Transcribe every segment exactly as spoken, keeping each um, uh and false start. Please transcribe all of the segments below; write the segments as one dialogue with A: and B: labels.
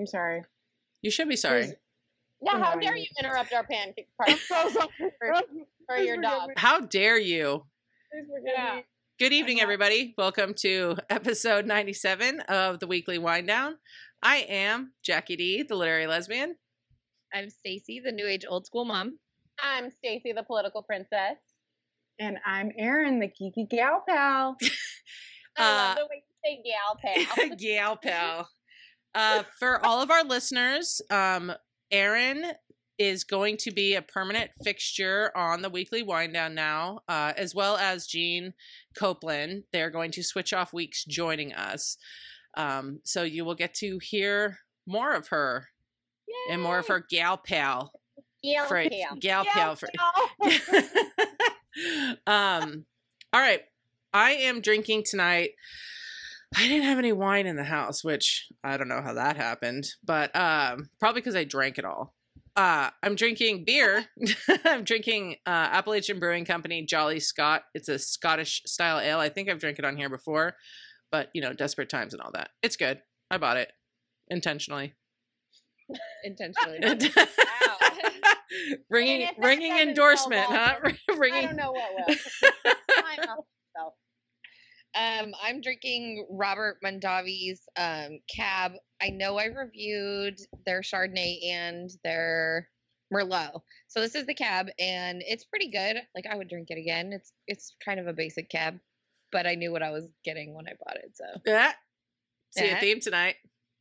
A: sorry.
B: You should be sorry.
A: Please.
C: Yeah,
A: I'm
C: how
A: sorry.
C: dare you interrupt our pancake party
A: So sorry.
C: for, for your
A: Please
C: dog?
A: forgive me.
B: How dare you?
A: Please forgive
C: Yeah.
A: me.
B: Good evening,
A: not-
B: everybody. Welcome to episode ninety-seven of the Weekly Wind Down. I am Jackie D, the literary lesbian.
D: I'm Stacy, the new age old school mom.
C: I'm Stacy, the political princess.
A: And I'm Erin, the Kiki Gal Pal.
C: I love
B: Uh,
C: the way you say gal pal.
B: Gal pal. Uh, for all of our listeners, um, Erin is going to be a permanent fixture on the Weekly Wind Down now, uh, as well as Jean Copeland. They're going to switch off weeks joining us. Um, so you will get to hear more of her
C: Yay.
B: and more of her gal pal.
C: Gal
B: Fra-
C: pal.
B: gal
C: Gal
B: pal. Fra-
C: pal.
B: um, all right. I am drinking tonight. I didn't have any wine in the house, which I don't know how that happened, but um, probably because I drank it all. Uh, I'm drinking beer. I'm drinking uh, Appalachian Brewing Company Jolly Scott. It's a Scottish style ale. I think I've drank it on here before, but you know, desperate times and all that. It's good. I bought it intentionally.
D: Intentionally.
C: Wow.
B: ringing,
C: And if that
B: ringing
C: doesn't
B: endorsement,
C: sell
B: huh?
C: I
B: ringing.
C: don't know what will. I'm off myself.
D: um, I'm drinking Robert Mondavi's um, Cab. I know I reviewed their Chardonnay and their Merlot. So this is the Cab, and it's pretty good. Like, I would drink it again. It's it's kind of a basic Cab, but I knew what I was getting when I bought it. So
B: Yeah. See a
D: Yeah.
B: theme tonight.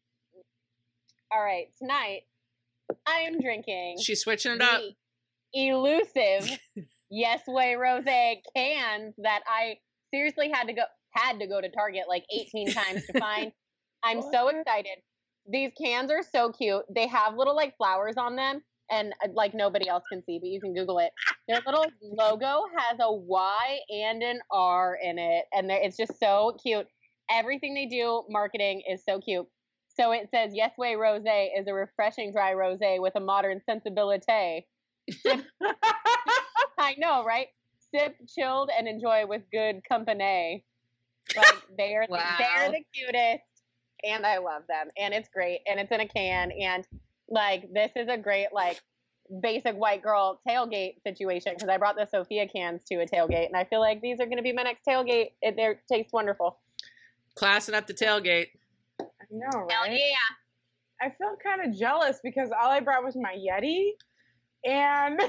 C: All right, tonight I am drinking
B: She's switching it up.
C: the elusive Yes Way Rosé cans that I seriously had to go had to go to Target like eighteen times to find. I'm so
A: What?
C: excited. These cans are so cute. They have little like flowers on them, and uh, like nobody else can see, but you can Google it. Their little logo has a Y and an R in it, and they're- it's just so cute. Everything they do, marketing, is so cute. So it says Yes Way Rosé is a refreshing dry rosé with a modern sensibility. I know, right? Sip, chilled, and enjoy with good company. Like they are,
D: Wow.
C: they're the cutest, and I love them, and it's great, and it's in a can, and like this is a great like basic white girl tailgate situation because I brought the Sophia cans to a tailgate, and I feel like these are going to be my next tailgate. It they taste wonderful.
B: Classing up the tailgate.
A: I know,
C: Hell
A: right?
C: yeah!
A: I feel kind of jealous because all I brought was my Yeti and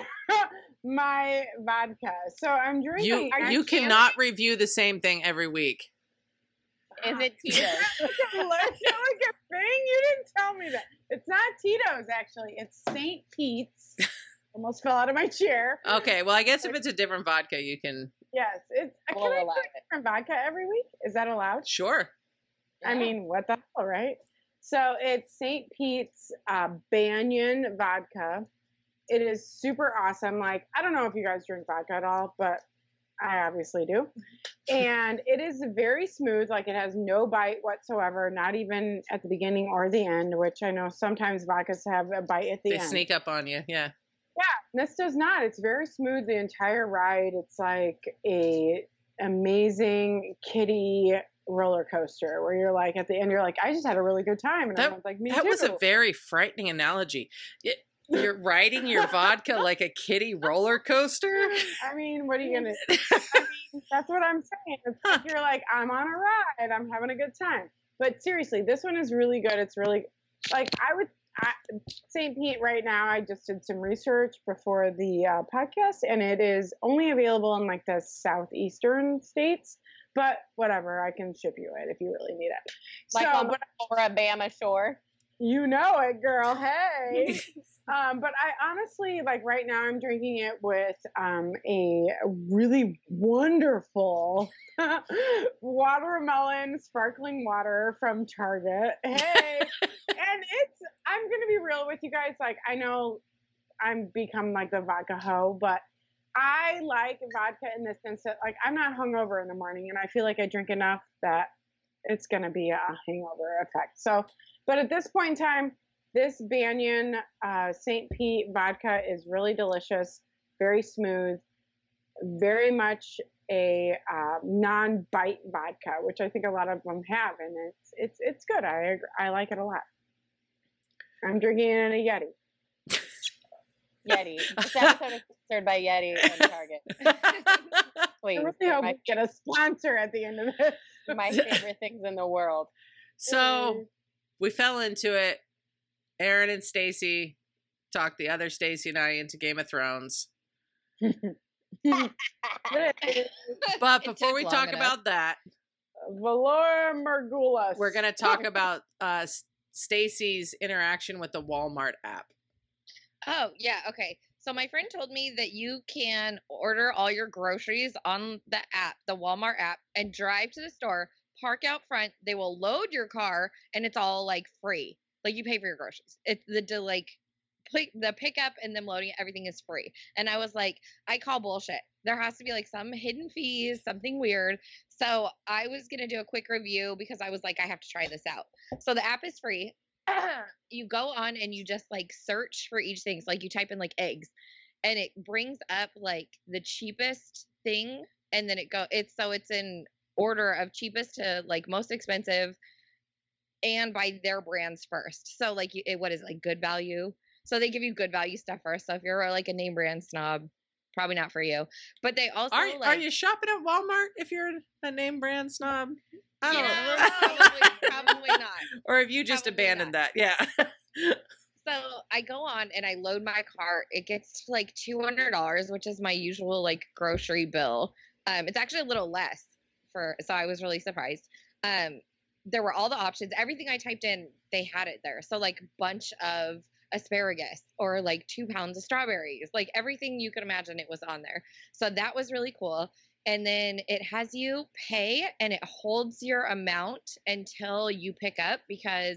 A: my vodka. So I'm drinking.
B: You
A: I
B: you
A: can't-
B: cannot review the same thing every week.
C: Is it Tito's?
A: Like a thing? You didn't tell me that. It's not Tito's, actually. It's Saint Pete's. Almost fell out of my chair.
B: Okay, well I guess if it's a different vodka, you can
A: Yes, it's.
C: We'll
A: Can I
C: allow
A: drink
C: it.
A: different vodka every week? Is that allowed?
B: sure.
A: I mean, what the hell, right? So it's Saint Pete's uh, Banyan vodka. It is super awesome. Like, I don't know if you guys drink vodka at all, but I obviously do. And it is very smooth. Like, it has no bite whatsoever, not even at the beginning or the end, which I know sometimes vodkas have a bite at the
B: They
A: end.
B: sneak up on you. Yeah.
A: Yeah, this does not. It's very smooth the entire ride. It's like a amazing kiddie roller coaster where you're like at the end you're like, I just had a really good time, and
B: That-
A: everyone's like, me
B: That
A: too.
B: was a very frightening analogy. It, you're riding your vodka like a kiddie roller coaster.
A: I mean, what are you gonna? I mean, that's what I'm saying. It's like you're like, I'm on a ride. I'm having a good time. But seriously, this one is really good. It's really like I would. I, Saint Pete right now. I just did some research before the uh, podcast, and it is only available in like the southeastern states. But whatever, I can ship you it if you really need it.
C: Like
A: so,
C: on
A: but
C: the Alabama shore.
A: you know it, girl. Hey. Um, but I honestly, like right now, I'm drinking it with um, a really wonderful watermelon sparkling water from Target. Hey, and it's, I'm going to be real with you guys. Like, I know I'm become like the vodka hoe, but I like vodka in the sense that, like, I'm not hungover in the morning, and I feel like I drink enough that it's going to be a hangover effect. So, but at this point in time, this Banyan uh, Saint Pete vodka is really delicious, very smooth, very much a uh, non-bite vodka, which I think a lot of them have, and it's it's it's good. I agree. I like it a lot. I'm drinking it in a Yeti.
C: Yeti. This episode is sponsored by Yeti and Target. Please.
A: I really
C: they're
A: hope
C: my,
A: we get a sponsor at the end of this.
C: my favorite things in the world.
B: So we fell into it. Aaron and Stacy talked the other Stacy and I into Game of Thrones. But
D: It
B: before
D: took
B: we
D: long
B: talk
D: enough.
B: about that,
A: Valor Margulis.
B: we're going to talk about uh, Stacy's interaction with the Walmart app.
D: Oh, yeah. Okay. So my friend told me that you can order all your groceries on the app, the Walmart app, and drive to the store, park out front. They will load your car, and it's all like free. Like you pay for your groceries. It's the, the like pick, the pickup and them loading it, everything is free. And I was like, I call bullshit. There has to be like some hidden fees, something weird. So I was gonna do a quick review because I was like, I have to try this out. So the app is free. You go on and you just like search for each thing. So like you type in like eggs and it brings up like the cheapest thing and then it go it's so it's in order of cheapest to like most expensive and by their brands first. So like you, it, what is it, like Good Value? So they give you Good Value stuff first. So if you're like a name brand snob, probably not for you. But they also
B: Are,
D: like
B: are you shopping at Walmart if you're a name brand snob? I don't
D: yeah,
B: know.
D: probably, probably not.
B: Or have you just
D: Probably
B: abandoned
D: not.
B: that? Yeah.
D: So I go on and I load my cart. It gets to like two hundred dollars, which is my usual like grocery bill. Um, it's actually a little less for, so I was really surprised. Um, there were all the options. Everything I typed in, they had it there. So like bunch of asparagus or like two pounds of strawberries, like everything you could imagine, it was on there. So that was really cool. And then it has you pay and it holds your amount until you pick up because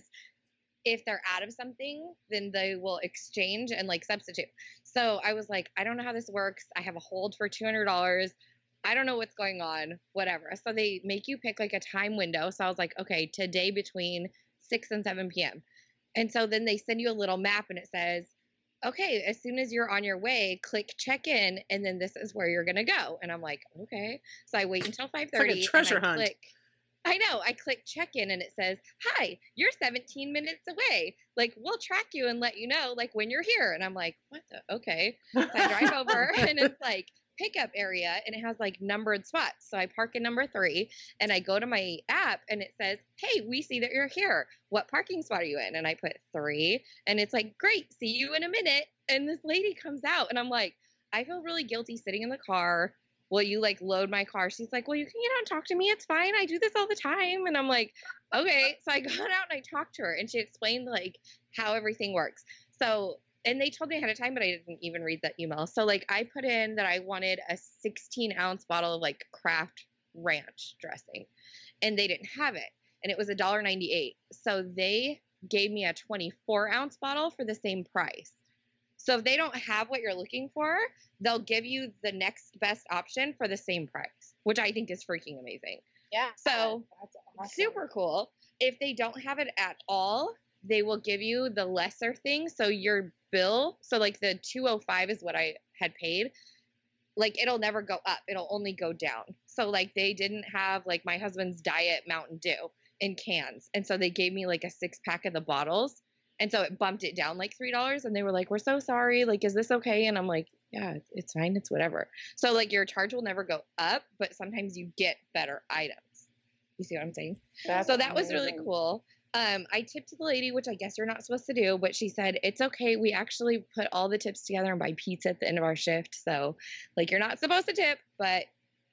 D: if they're out of something, then they will exchange and like substitute. So I was like, I don't know how this works. I have a hold for two hundred dollars. I don't know what's going on, whatever. So they make you pick like a time window. So I was like, okay, today between six and seven p.m. And so then they send you a little map and it says, okay, as soon as you're on your way, click check in, and then this is where you're gonna go. And I'm like, okay. So I wait until five thirty.
B: It's like a treasure
D: and I
B: hunt.
D: Click, I know. I click check in, and it says, "Hi, you're seventeen minutes away. Like we'll track you and let you know like when you're here." And I'm like, what the? Okay. So I drive over, and it's like pickup area, and it has like numbered spots. So I park in number three, and I go to my app, and it says, "Hey, we see that you're here. What parking spot are you in?" And I put three, and it's like, "Great, see you in a minute." And this lady comes out, and I'm like, I feel really guilty sitting in the car. Will you like load my car? She's like, well, you can get out and talk to me. It's fine. I do this all the time. And I'm like, okay. So I got out and I talked to her and she explained like how everything works. So, and they told me ahead of time, but I didn't even read that email. So like I put in that I wanted a sixteen ounce bottle of like Kraft ranch dressing and they didn't have it. And it was a dollar ninety-eight. So they gave me a twenty-four ounce bottle for the same price. So if they don't have what you're looking for, they'll give you the next best option for the same price, which I think is freaking amazing.
C: Yeah.
D: So
A: That's awesome.
D: super cool. If they don't have it at all, they will give you the lesser thing. So your bill, so like the two oh five is what I had paid. Like it'll never go up. It'll only go down. So like they didn't have like my husband's Diet Mountain Dew in cans. And so they gave me like a six pack of the bottles. And so it bumped it down like three dollars and they were like, we're so sorry. Like, is this okay? And I'm like, yeah, it's fine. It's whatever. So like your charge will never go up, but sometimes you get better items. You see what I'm saying?
A: That's
D: So that was really
A: amazing.
D: cool. Um, I tipped the lady, which I guess you're not supposed to do, but she said, it's okay. We actually put all the tips together and buy pizza at the end of our shift. So like, you're not supposed to tip, but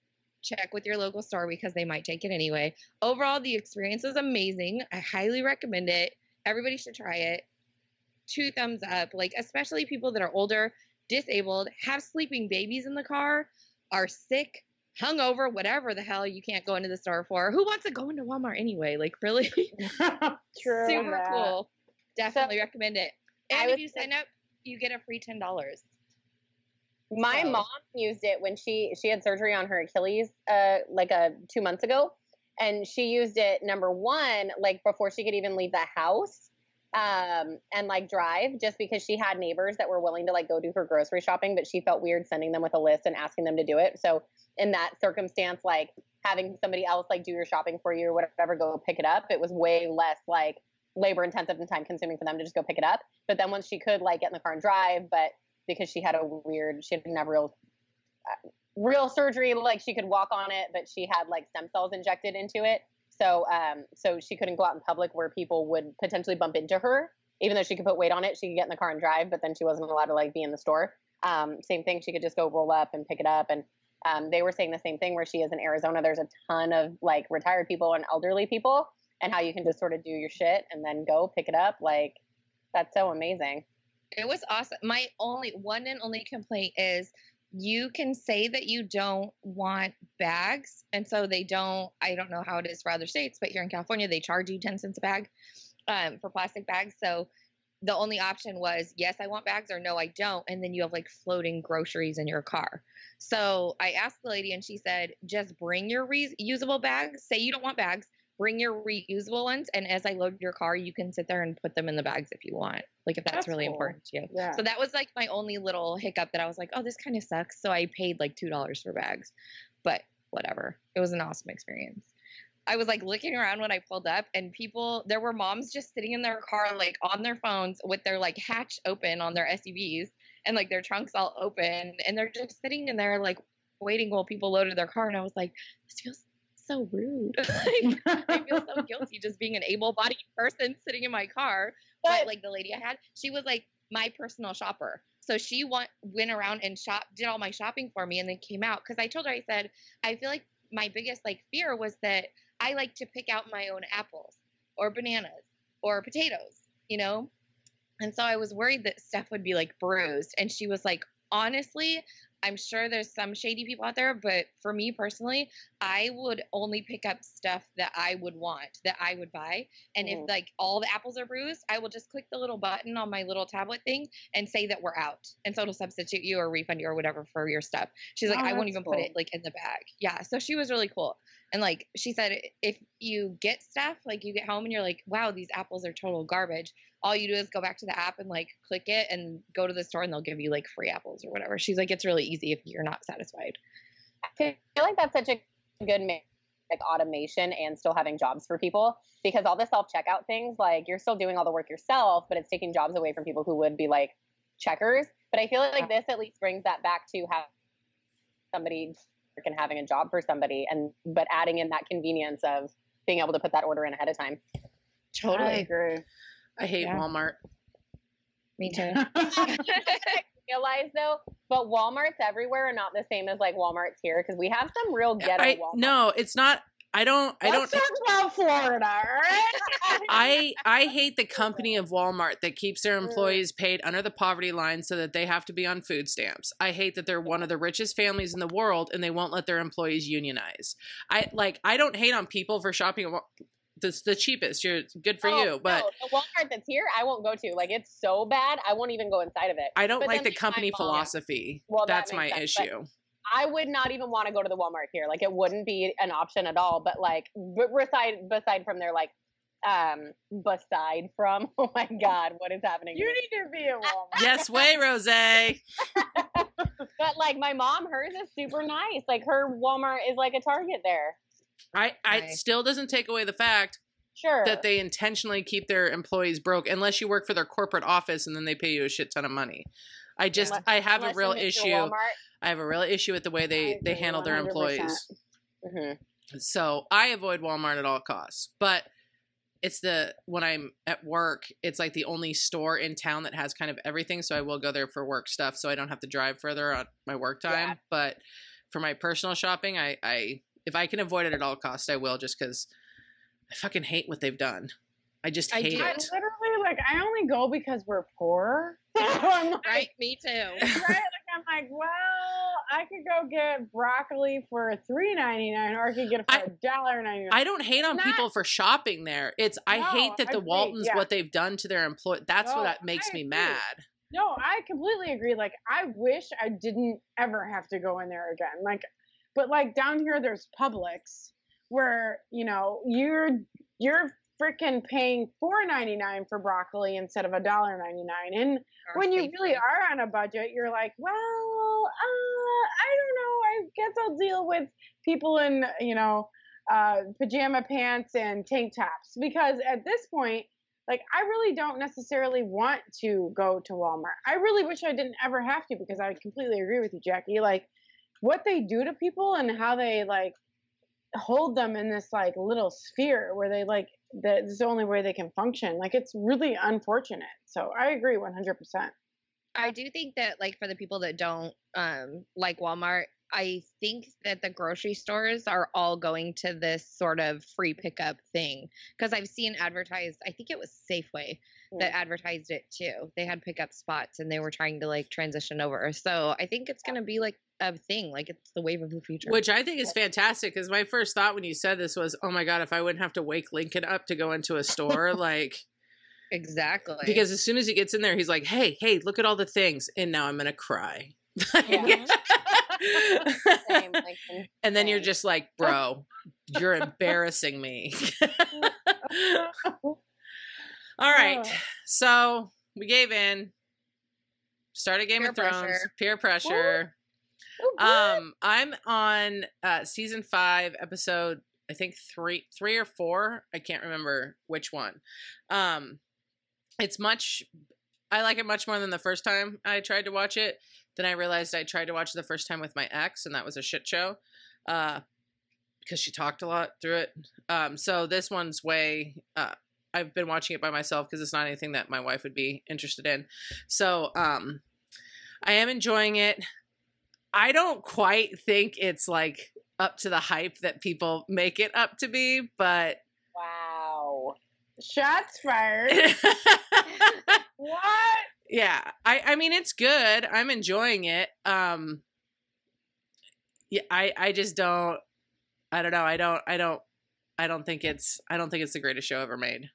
D: check with your local store because they might take it anyway. Overall, the experience was amazing. I highly recommend it. Everybody should try it. Two thumbs up. Like, especially people that are older, disabled, have sleeping babies in the car, are sick, hungover, whatever the hell you can't go into the store for. Who wants to go into Walmart anyway? Like, really?
A: True.
D: Super
A: that.
D: cool. Definitely recommend it.
C: I
D: And if
C: was
D: you sign up, you get a free ten dollars.
C: My
D: So-
C: mom used it when she she had surgery on her Achilles uh like a two months ago, and she used it number one like before she could even leave the house um and like drive, just because she had neighbors that were willing to like go do her grocery shopping, but she felt weird sending them with a list and asking them to do it. So in that circumstance, like having somebody else like do your shopping for you or whatever, go pick it up, it was way less like labor intensive and time consuming for them to just go pick it up. But then once she could like get in the car and drive, but because she had a weird, she didn't have real, uh, real surgery, like she could walk on it, but she had like stem cells injected into it. So, um, so she couldn't go out in public where people would potentially bump into her. Even though she could put weight on it, she could get in the car and drive, but then she wasn't allowed to like be in the store. Um, same thing, she could just go roll up and pick it up. And um, they were saying the same thing where she is in Arizona. There's a ton of like retired people and elderly people, and how you can just sort of do your shit and then go pick it up. Like, that's so amazing.
D: It was awesome. My only one and only complaint is you can say that you don't want bags. And so they don't, I don't know how it is for other states, but here in California, they charge you ten cents a bag um, for plastic bags. So the only option was, yes, I want bags, or no, I don't. And then you have like floating groceries in your car. So I asked the lady and she said, just bring your reusable bags. Say you don't want bags, bring your reusable ones. And as I load your car, you can sit there and put them in the bags if you want. Like if that's,
A: That's
D: really
A: cool.
D: important to you.
A: Yeah.
D: So that was like my only little hiccup that I was like, oh, this kind of sucks. So I paid like two dollars for bags, but whatever. It was an awesome experience. I was like looking around when I pulled up, and people, there were moms just sitting in their car, like on their phones with their like hatch open on their S U Vs and like their trunks all open. And they're just sitting in there like waiting while people loaded their car. And I was like, this feels so rude. Like, I feel so guilty just being an able-bodied person sitting in my car. But like the lady I had, she was like my personal shopper. So she went, went around and shop, did all my shopping for me, and then came out. Cause I told her, I said, I feel like my biggest like fear was that I like to pick out my own apples or bananas or potatoes, you know? And so I was worried that stuff would be like bruised. And she was like, honestly, I'm sure there's some shady people out there, but for me personally, I would only pick up stuff that I would want, that I would buy. And mm. if like all the apples are bruised, I will just click the little button on my little tablet thing and say that we're out. And so it'll substitute you or refund you or whatever for your stuff. She's like,
A: oh,
D: I won't even
A: cool.
D: put it like in the bag. Yeah. So she was really cool. And like she said, if you get stuff, like you get home and you're like, wow, these apples are total garbage. All you do is go back to the app and like click it and go to the store and they'll give you like free apples or whatever. She's like, it's really easy if you're not satisfied.
C: I feel like that's such a good mix, like automation and still having jobs for people, because all the self-checkout things, like you're still doing all the work yourself, but it's taking jobs away from people who would be like checkers. But I feel like this at least brings that back to have somebody and having a job for somebody, and but adding in that convenience of being able to put that order in ahead of time.
D: Totally
A: I agree.
B: I hate
A: Yeah.
B: Walmart.
D: Me too.
C: I realize though, but Walmarts everywhere are not the same as like Walmarts here, because we have some real ghetto
B: I,
C: Walmarts.
B: no, it's not. I don't. I
A: Let's
B: don't.
A: talk about Florida, all right?
B: I I hate the company of Walmart that keeps their employees paid under the poverty line so that they have to be on food stamps. I hate that they're one of the richest families in the world and they won't let their employees unionize. I like. I don't hate on people for shopping at Wal- That's the cheapest. You're good for
C: Oh,
B: you, but
C: no, the Walmart that's here, I won't go to. Like, it's so bad, I won't even go inside of it.
B: I don't
C: But
B: like
C: then,
B: the
C: like, my
B: company
C: mom-
B: philosophy.
C: Well, that
B: That's my
C: makes sense, but-
B: issue.
C: I would not even want to go to the Walmart here. Like, it wouldn't be an option at all. But like, b- beside beside from their like, um, beside from, oh my God, what is happening?
A: You need to be at Walmart.
B: Yes way, Rose.
C: But like, my mom, hers is super nice. Like, her Walmart is like a Target there.
B: I, I
D: Right.
B: still doesn't take away the fact
C: Sure.
B: that they intentionally keep their employees broke unless you work for their corporate office and then they pay you a shit ton of money. I just
C: Unless-
B: I have a
C: Unless you
B: real
C: hit your
B: issue.
C: Walmart.
B: I have a real issue with the way
A: I
B: they they
A: agree,
B: handle their
A: one hundred percent.
B: employees.
C: Mm-hmm.
B: So I avoid Walmart at all costs. But it's the when I'm at work, it's like the only store in town that has kind of everything. So I will go there for work stuff, so I don't have to drive further on my work time.
C: Yeah.
B: But for my personal shopping, I, I if I can avoid it at all costs, I will, just because I fucking hate what they've done. I just
C: I
B: hate
C: do.
A: I
B: it.
A: literally, like, I only go because we're poor. So I'm like,
D: Right? Me too.
A: right? Like, I'm like, well, I could go get broccoli for three ninety-nine, or I could get it for
B: I-
A: a dollar ninety-nine.
B: I don't hate on
A: Not-
B: people for shopping there. It's I
A: No,
B: hate that
A: I
B: the
A: agree,
B: Waltons,
A: yeah.
B: what they've done to their employee. That's
A: No,
B: what that makes
A: I
B: me
A: agree.
B: mad.
A: No, I completely agree. Like, I wish I didn't ever have to go in there again. Like, but like down here, there's Publix where, you know, you're you're freaking paying four ninety-nine for broccoli instead of a dollar ninety-nine. And when you really are on a budget, you're like, well, uh, I don't know. I guess I'll deal with people in, you know, uh, pajama pants and tank tops, because at this point, Like, I really don't necessarily want to go to Walmart. I really wish I didn't ever have to, because I completely agree with you, Jackie. Like, what they do to people and how they, like, hold them in this, like, little sphere where they, like, that's the only way they can function. Like, it's really unfortunate. So I agree one hundred percent.
D: I do think that, like, for the people that don't um, like Walmart, I think that the grocery stores are all going to this sort of free pickup thing, because I've seen advertised, I think it was Safeway that advertised it too. They had pickup spots and they were trying to, like, transition over. So I think it's going to be like a thing, like it's the wave of the future.
B: Which I think is fantastic, because my first thought when you said this was, oh my God, if I wouldn't have to wake Lincoln up to go into a store, like...
D: Exactly.
B: Because as soon as he gets in there, he's like, hey, hey, look at all the things. And now I'm going to cry.
C: Yeah. Same, like,
B: And then you're
C: same.
B: just like, bro, you're embarrassing me. All right.
A: Oh.
B: So we gave in. Started Game
D: Peer
B: of Thrones.
D: pressure.
B: Peer pressure.
A: Oh,
B: Um, I'm on uh, season five, episode, I think three, three or four. I can't remember which one. Um, it's much, I like it much more than the first time I tried to watch it. Then I realized I tried to watch it the first time with my ex, and that was a shit show. Uh, because she talked a lot through it. Um, so this one's way, uh, I've been watching it by myself because it's not anything that my wife would be interested in. So, um, I am enjoying it. I don't quite think it's like up to the hype that people make it up to be, but
C: Wow.
A: shots fired. What?
B: yeah, I, I mean, it's good. I'm enjoying it. Um, yeah, I, I just don't, I don't know. I don't, I don't, I don't think it's, I don't think it's the greatest show ever made.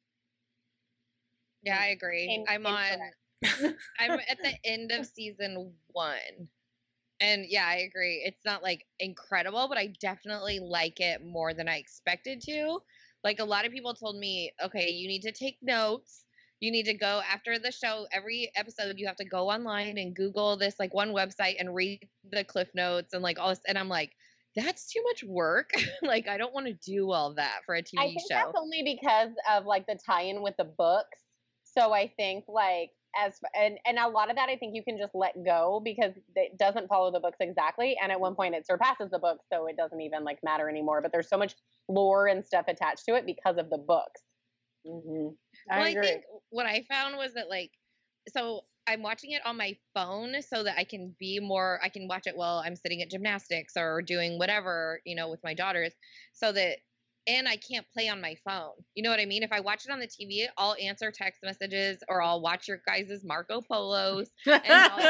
D: Yeah, I agree.
C: Same-
D: I'm
C: same
D: on, I'm at the end of season one. And yeah, I agree. It's not like incredible, but I definitely like it more than I expected to. Like, a lot of people told me, okay, you need to take notes. You need to go after the show. Every episode, you have to go online and Google this, like, one website and read the cliff notes and, like, all this. And I'm like, that's too much work. Like, I don't want to do all that for a T V
C: I think
D: show.
C: that's only because of, like, the tie-in with the books. So I think, like, as and and a lot of that I think you can just let go, because it doesn't follow the books exactly, and at one point it surpasses the books, so it doesn't even, like, matter anymore. But there's so much lore and stuff attached to it because of the books.
A: Mm-hmm. I
D: Well,
A: agree.
D: I think what I found was that, like, so I'm watching it on my phone so that I can be more, I can watch it while I'm sitting at gymnastics or doing whatever, you know, with my daughters, so that, and I can't play on my phone. You know what I mean? If I watch it on the T V, I'll answer text messages or I'll watch your guys' Marco Polos. And,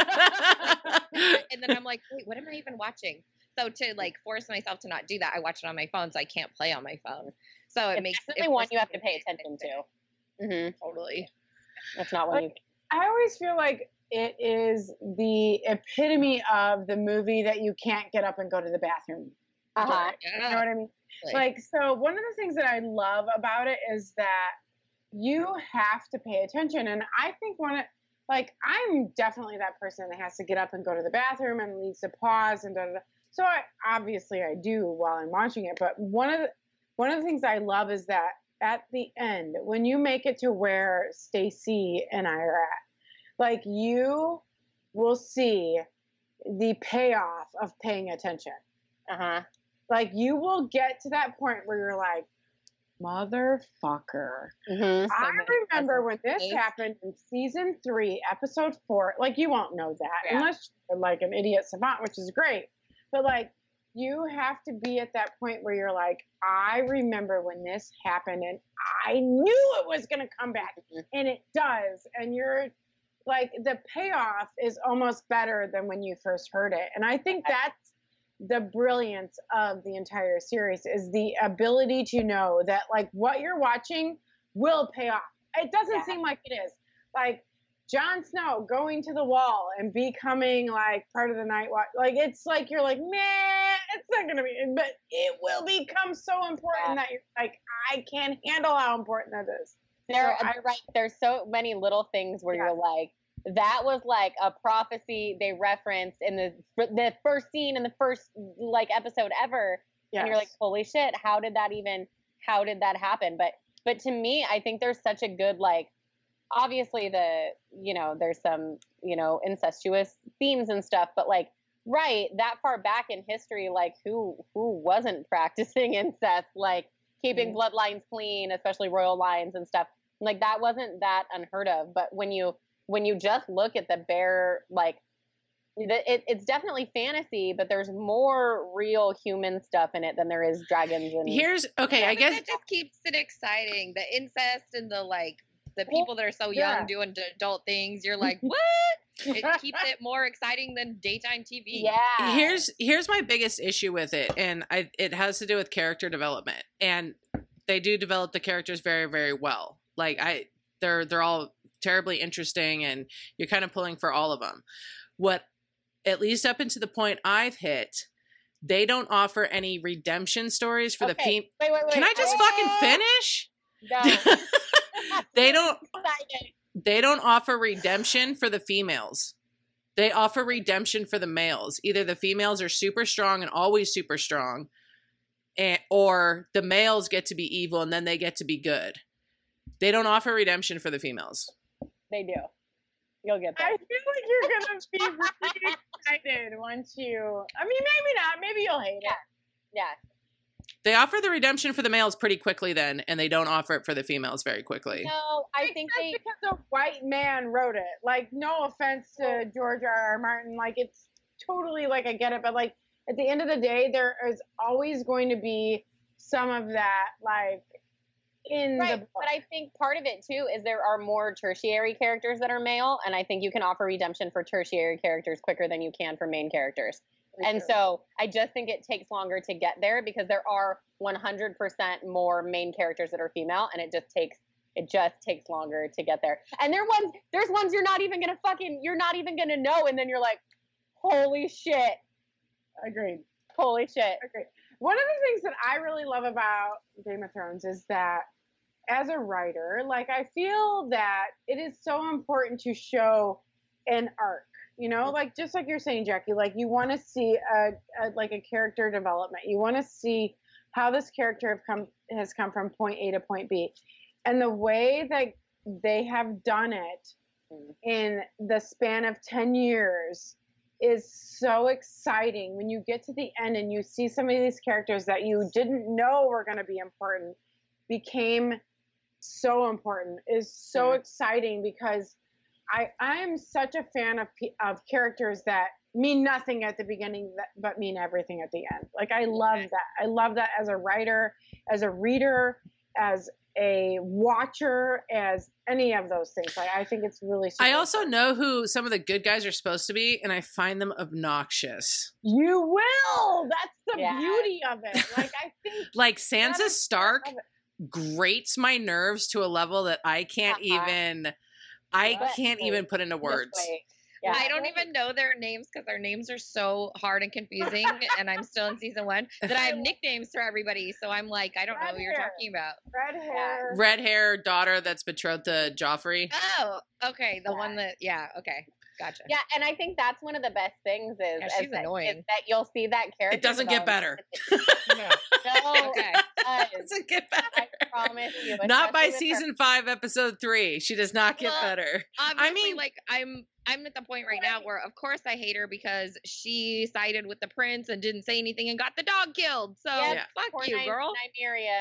D: and then I'm like, wait, what am I even watching? So to, like, force myself to not do that, I watch it on my phone so I can't play on my phone. So it
C: It's
D: makes
C: definitely
D: it
C: one
D: forces
C: you have
D: me
C: to pay attention to. Mm-hmm.
D: Totally.
C: That's not one you.
A: I always feel like it is the epitome of the movie that you can't get up and go to the bathroom.
C: Uh huh.
A: You know
D: Yeah.
A: what I mean? Like, so one of the things that I love about it is that you have to pay attention. And I think one of, like, I'm definitely that person that has to get up and go to the bathroom and needs to pause and da da da. So I, obviously I do while I'm watching it. But one of the, one of the things I love is that at the end, when you make it to where Stacy and I are at, like, you will see the payoff of paying attention.
C: Uh huh.
A: Like, you will get to that point where you're like, motherfucker.
C: Mm-hmm.
A: I remember when this
D: Yes.
A: happened in season three, episode four. Like, you won't know that
C: Yeah.
A: unless you're like an idiot savant, which is great. But, like, you have to be at that point where you're like, I remember when this happened and I knew it was going to come back. And it does. And you're like, the payoff is almost better than when you first heard it. And I think that's the brilliance of the entire series, is the ability to know that, like, what you're watching will pay off. It doesn't
C: Yeah.
A: seem like it is. Like, Jon Snow going to the wall and becoming, like, part of the Night Watch. Like, it's like, you're like, man, it's not going to be, but it will become so important
C: Yeah.
A: that you're like, I can't handle how important that is.
C: There,
A: So I-
C: you're right. There's so many little things where
A: Yeah.
C: you're like, that was like a prophecy they referenced in the the first scene in the first, like, episode ever,
A: Yes.
C: and you're like, holy shit, how did that even, how did that happen? But But to me, I think there's such a good, like, obviously the, you know, there's some, you know, incestuous themes and stuff, but like, right, that far back in history, like who who wasn't practicing incest, like keeping mm-hmm. bloodlines clean, especially royal lines and stuff. Like that wasn't that unheard of. But when you when you just look at the bare, like the, it, it's definitely fantasy, but there's more real human stuff in it than there is dragons. And
B: here's okay,
D: yeah,
B: I guess
D: that just keeps it exciting. The incest and the like. The people that are so young
A: yeah.
D: doing adult things, you're like, what? It keeps it more exciting than daytime T V.
C: Yeah.
B: Here's here's my biggest issue with it, and I it has to do with character development, and they do develop the characters very very well. Like I, they're they're all terribly interesting, and you're kind of pulling for all of them. What, at least up until the point I've hit, they don't offer any redemption stories for
C: okay.
B: the fem-
C: Wait, wait, wait.
B: Can I just
C: oh.
B: fucking finish?
C: No.
B: They don't they don't offer redemption for the females. They offer redemption for the males. Either the females are super strong and always super strong, and or the males get to be evil and then they get to be good. They don't offer redemption for the females.
C: They do. You'll get
A: I
C: that.
A: feel like you're gonna be really excited once you. I mean, maybe not. Maybe you'll hate
C: Yeah.
A: it.
C: Yeah.
B: They offer the redemption for the males pretty quickly then, and they don't offer it for the females very quickly.
C: No, I
A: Makes
C: think
A: sense
C: they.
A: because a white man wrote it. Like, no offense to George R. R. Martin, like it's totally like I get it, but like at the end of the day, there is always going to be some of that, like in
C: Right,
A: the book.
C: but I think part of it too is there are more tertiary characters that are male, and I think you can offer redemption for tertiary characters quicker than you can for main characters.
A: For
C: And
A: sure.
C: so I just think it takes longer to get there because there are one hundred percent more main characters that are female, and it just takes it just takes longer to get there. And there ones there's ones you're not even gonna fucking you're not even gonna know, and then you're like, holy shit,
A: Agreed.
C: holy shit.
A: Agreed. One of the things that I really love about Game of Thrones is that as a writer, like I feel that it is so important to show an arc. You know, like just like you're saying, Jackie, like you want to see a, a like a character development. You want to see how this character have come has come from point A to point B, and the way that they have done it in the span of ten years is so exciting. When you get to the end and you see some of these characters that you didn't know were going to be important became so important is so
C: Mm.
A: exciting because I I am such a fan of pe- of characters that mean nothing at the beginning that, but mean everything at the end. Like I love that. I love that as a writer, as a reader, as a watcher, as any of those things. Like I think it's really super
B: I also
A: fun.
B: know who some of the good guys are supposed to be, and I find them obnoxious.
A: You will. That's the
C: Yeah.
A: beauty of it. Like I think
B: Like
A: that
B: Sansa
A: is
B: Stark
A: part of it.
B: grates my nerves to a level that I can't
C: Uh-huh.
B: even I
C: But
B: can't
C: wait,
B: even put into
C: Just
B: words.
C: wait. Yeah.
D: I don't even know their names because their names are so hard and confusing, and I'm still in season one that I have nicknames for everybody. So I'm like, I don't know who you're
A: Red hair.
D: talking about.
A: Red hair.
B: Red hair daughter that's betrothed to Joffrey.
D: Oh, okay, the
C: Yeah.
D: one that, yeah, okay, gotcha.
C: Yeah, and I think that's one of the best things is,
D: Yeah,
C: is
D: she's
C: that,
D: annoying.
C: is that you'll see that character.
B: It doesn't get
C: development.
B: better.
D: No.
C: No,
D: Okay.
C: it does.
B: doesn't get better.
C: I promise you.
B: Not by
C: especially with her-
B: season five, episode three. She does not get
D: Well,
B: better.
D: Obviously,
B: mean-
D: like I'm, I'm at the point right now where, of course, I hate her because she sided with the prince and didn't say anything and got the dog killed. So
C: Yep,
D: fuck
C: Poor
D: you,
C: Ny-
D: girl.
C: Nymeria.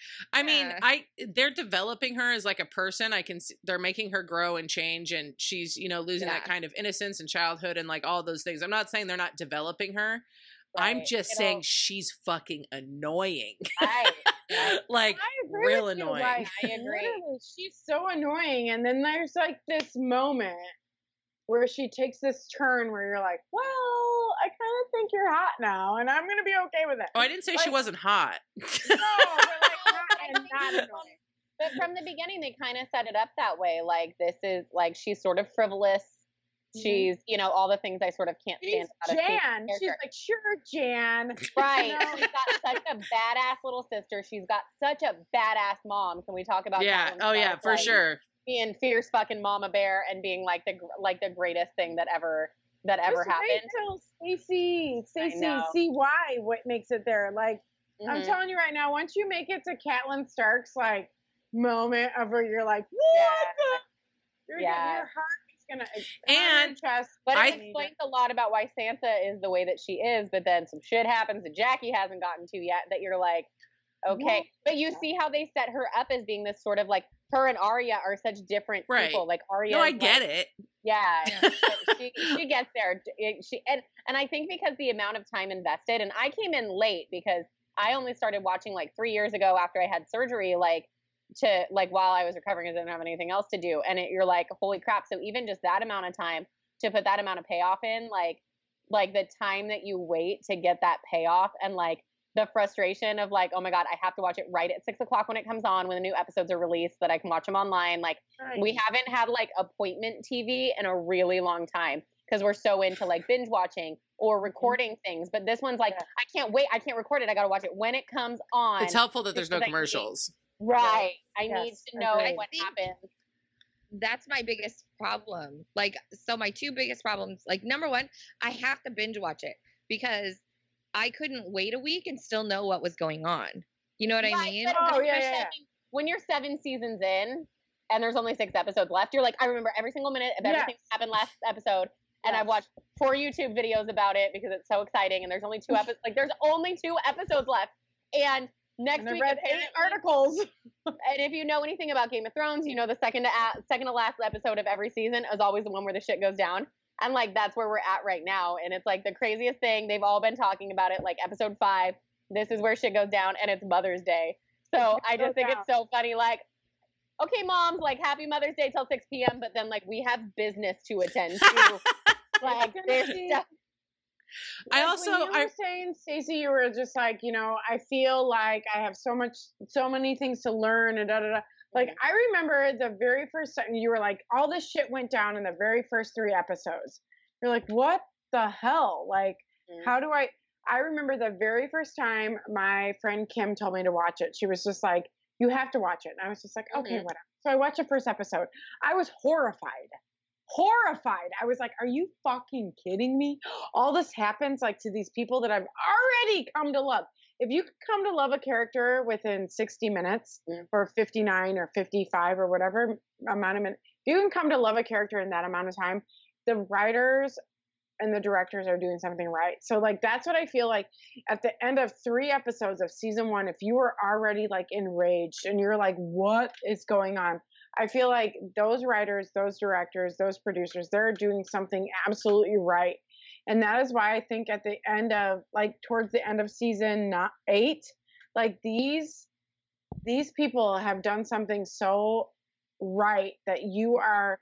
B: I mean,
D: Yeah.
B: I they're developing her as like a person. I can see they're making her grow and change, and she's you know losing that
D: Yeah.
B: kind of innocence and childhood and like all those things. I'm not saying they're not developing her. I'm
C: Right.
B: just
C: It'll-
B: saying she's fucking annoying.
C: Right. right.
B: like
A: I agree
B: real
A: with you,
B: annoying.
A: like,
C: I agree.
A: literally, she's so annoying. And then there's like this moment where she takes this turn where you're like, well, I kind of think you're hot now, and I'm gonna be okay with it.
B: Oh, I didn't say she
A: Like-
B: wasn't hot.
A: No, but like hot
C: I
A: and
C: think
A: not
C: it's
A: annoying.
C: But from the beginning, they kind of set it up that way. Like this is like she's sort of frivolous. She's you know all the things I sort of can't
A: She's
C: stand about a female
A: Jan. She's
C: character.
A: like, sure, Jan.
C: Right.
A: know?
C: She's got such a badass little sister. She's got such a badass mom. Can we talk about
B: Yeah.
C: Catelyn
B: Oh yeah,
C: Stark,
B: for
C: like,
B: sure.
C: being fierce fucking mama bear and being like the gr- like the greatest thing that ever that ever
A: Just wait
C: happened.
A: till Stacey, Stacey,
C: know.
A: see why what makes it there. Like I'm
C: Mhm.
A: telling you right now, once you make it to Catelyn Stark's like moment of where you're like, what
C: Yeah.
A: the? Your,
C: Yeah.
A: your heart is gonna
B: And
A: your chest.
C: But
B: I
C: it explains a lot about why Sansa is the way that she is, but then some shit happens that Jackie hasn't gotten to yet that you're like, okay.
A: What?
C: But you see how they set her up as being this sort of like, her and Arya are such different
B: Right.
C: people. Like Arya,
B: no, I
C: is,
B: get
C: like,
B: it.
C: Yeah,
D: Yeah.
C: but she she gets there. It- She and and I think because the amount of time invested, and I came in late because I only started watching like three years ago after I had surgery, like to like while I was recovering, because I didn't have anything else to do, and it, you're like, holy crap! So even just that amount of time to put that amount of payoff in, like like the time that you wait to get that payoff, and like the frustration of like, oh my god, I have to watch it right at six o'clock when it comes on, when the new episodes are released, so that I can watch them online, like. We haven't had like appointment T V in a really long time because we're so into like binge watching or recording things. But this one's like,
A: Yeah.
C: I can't wait. I can't record it. I got to watch it when it comes on.
B: It's helpful that there's no
C: because I need-
B: commercials.
C: Right. I
A: Yes,
C: need to know
A: agreed.
C: what
D: I think-
C: happens.
D: That's my biggest problem. Like, so my two biggest problems, like, number one, I have to binge watch it because I couldn't wait a week and still know what was going on. You know what I
C: Right,
D: mean?
C: but
A: Oh,
C: when
A: yeah,
C: you're
A: yeah, yeah.
C: seven- When you're seven seasons in and there's only six episodes left, you're like, I remember every single minute of everything
A: Yes.
C: that happened last episode. And I've
A: Yes.
C: watched four YouTube videos about it because it's so exciting. And there's only two episodes. Like, there's only two episodes left. And next
A: And I
C: week,
A: read eight
C: apparently-
A: articles.
C: And if you know anything about Game of Thrones, you know the second to a- second to last episode of every season is always the one where the shit goes down. And like that's where we're at right now. And it's like the craziest thing. They've all been talking about it. Like episode five, this is where shit goes down, and it's Mother's Day. So I just think it's so funny. Like, okay, moms, like happy Mother's Day till six p.m. But then like we have business to attend to. Like
A: gonna
C: there's
A: be-
C: stuff.
B: I
A: Like,
B: also
A: when you were
B: I
A: saying, Stacey, you were just like, you know, I feel like I have so much, so many things to learn, and da da da. Like
C: Mhm.
A: I remember the very first time you were like, all this shit went down in the very first three episodes. You're like, what the hell? Like,
C: Mhm.
A: how do I? I remember the very first time my friend Kim told me to watch it. She was just like, you have to watch it, and I was just like, okay,
C: Mhm.
A: whatever. So I watched the first episode. I was horrified. Horrified. I was like, are you fucking kidding me? All this happens like to these people that I've already come to love. If you could come to love a character within sixty minutes
C: Yeah.
A: or fifty-nine or fifty-five or whatever amount of minutes, if you can come to love a character in that amount of time, the writers and the directors are doing something right. So like that's what I feel like at the end of three episodes of season one, if you were already like enraged and you're like, what is going on? I feel like those writers, those directors, those producers, they're doing something absolutely right. And that is why I think at the end of like towards the end of season not eight, like these these people have done something so right that you are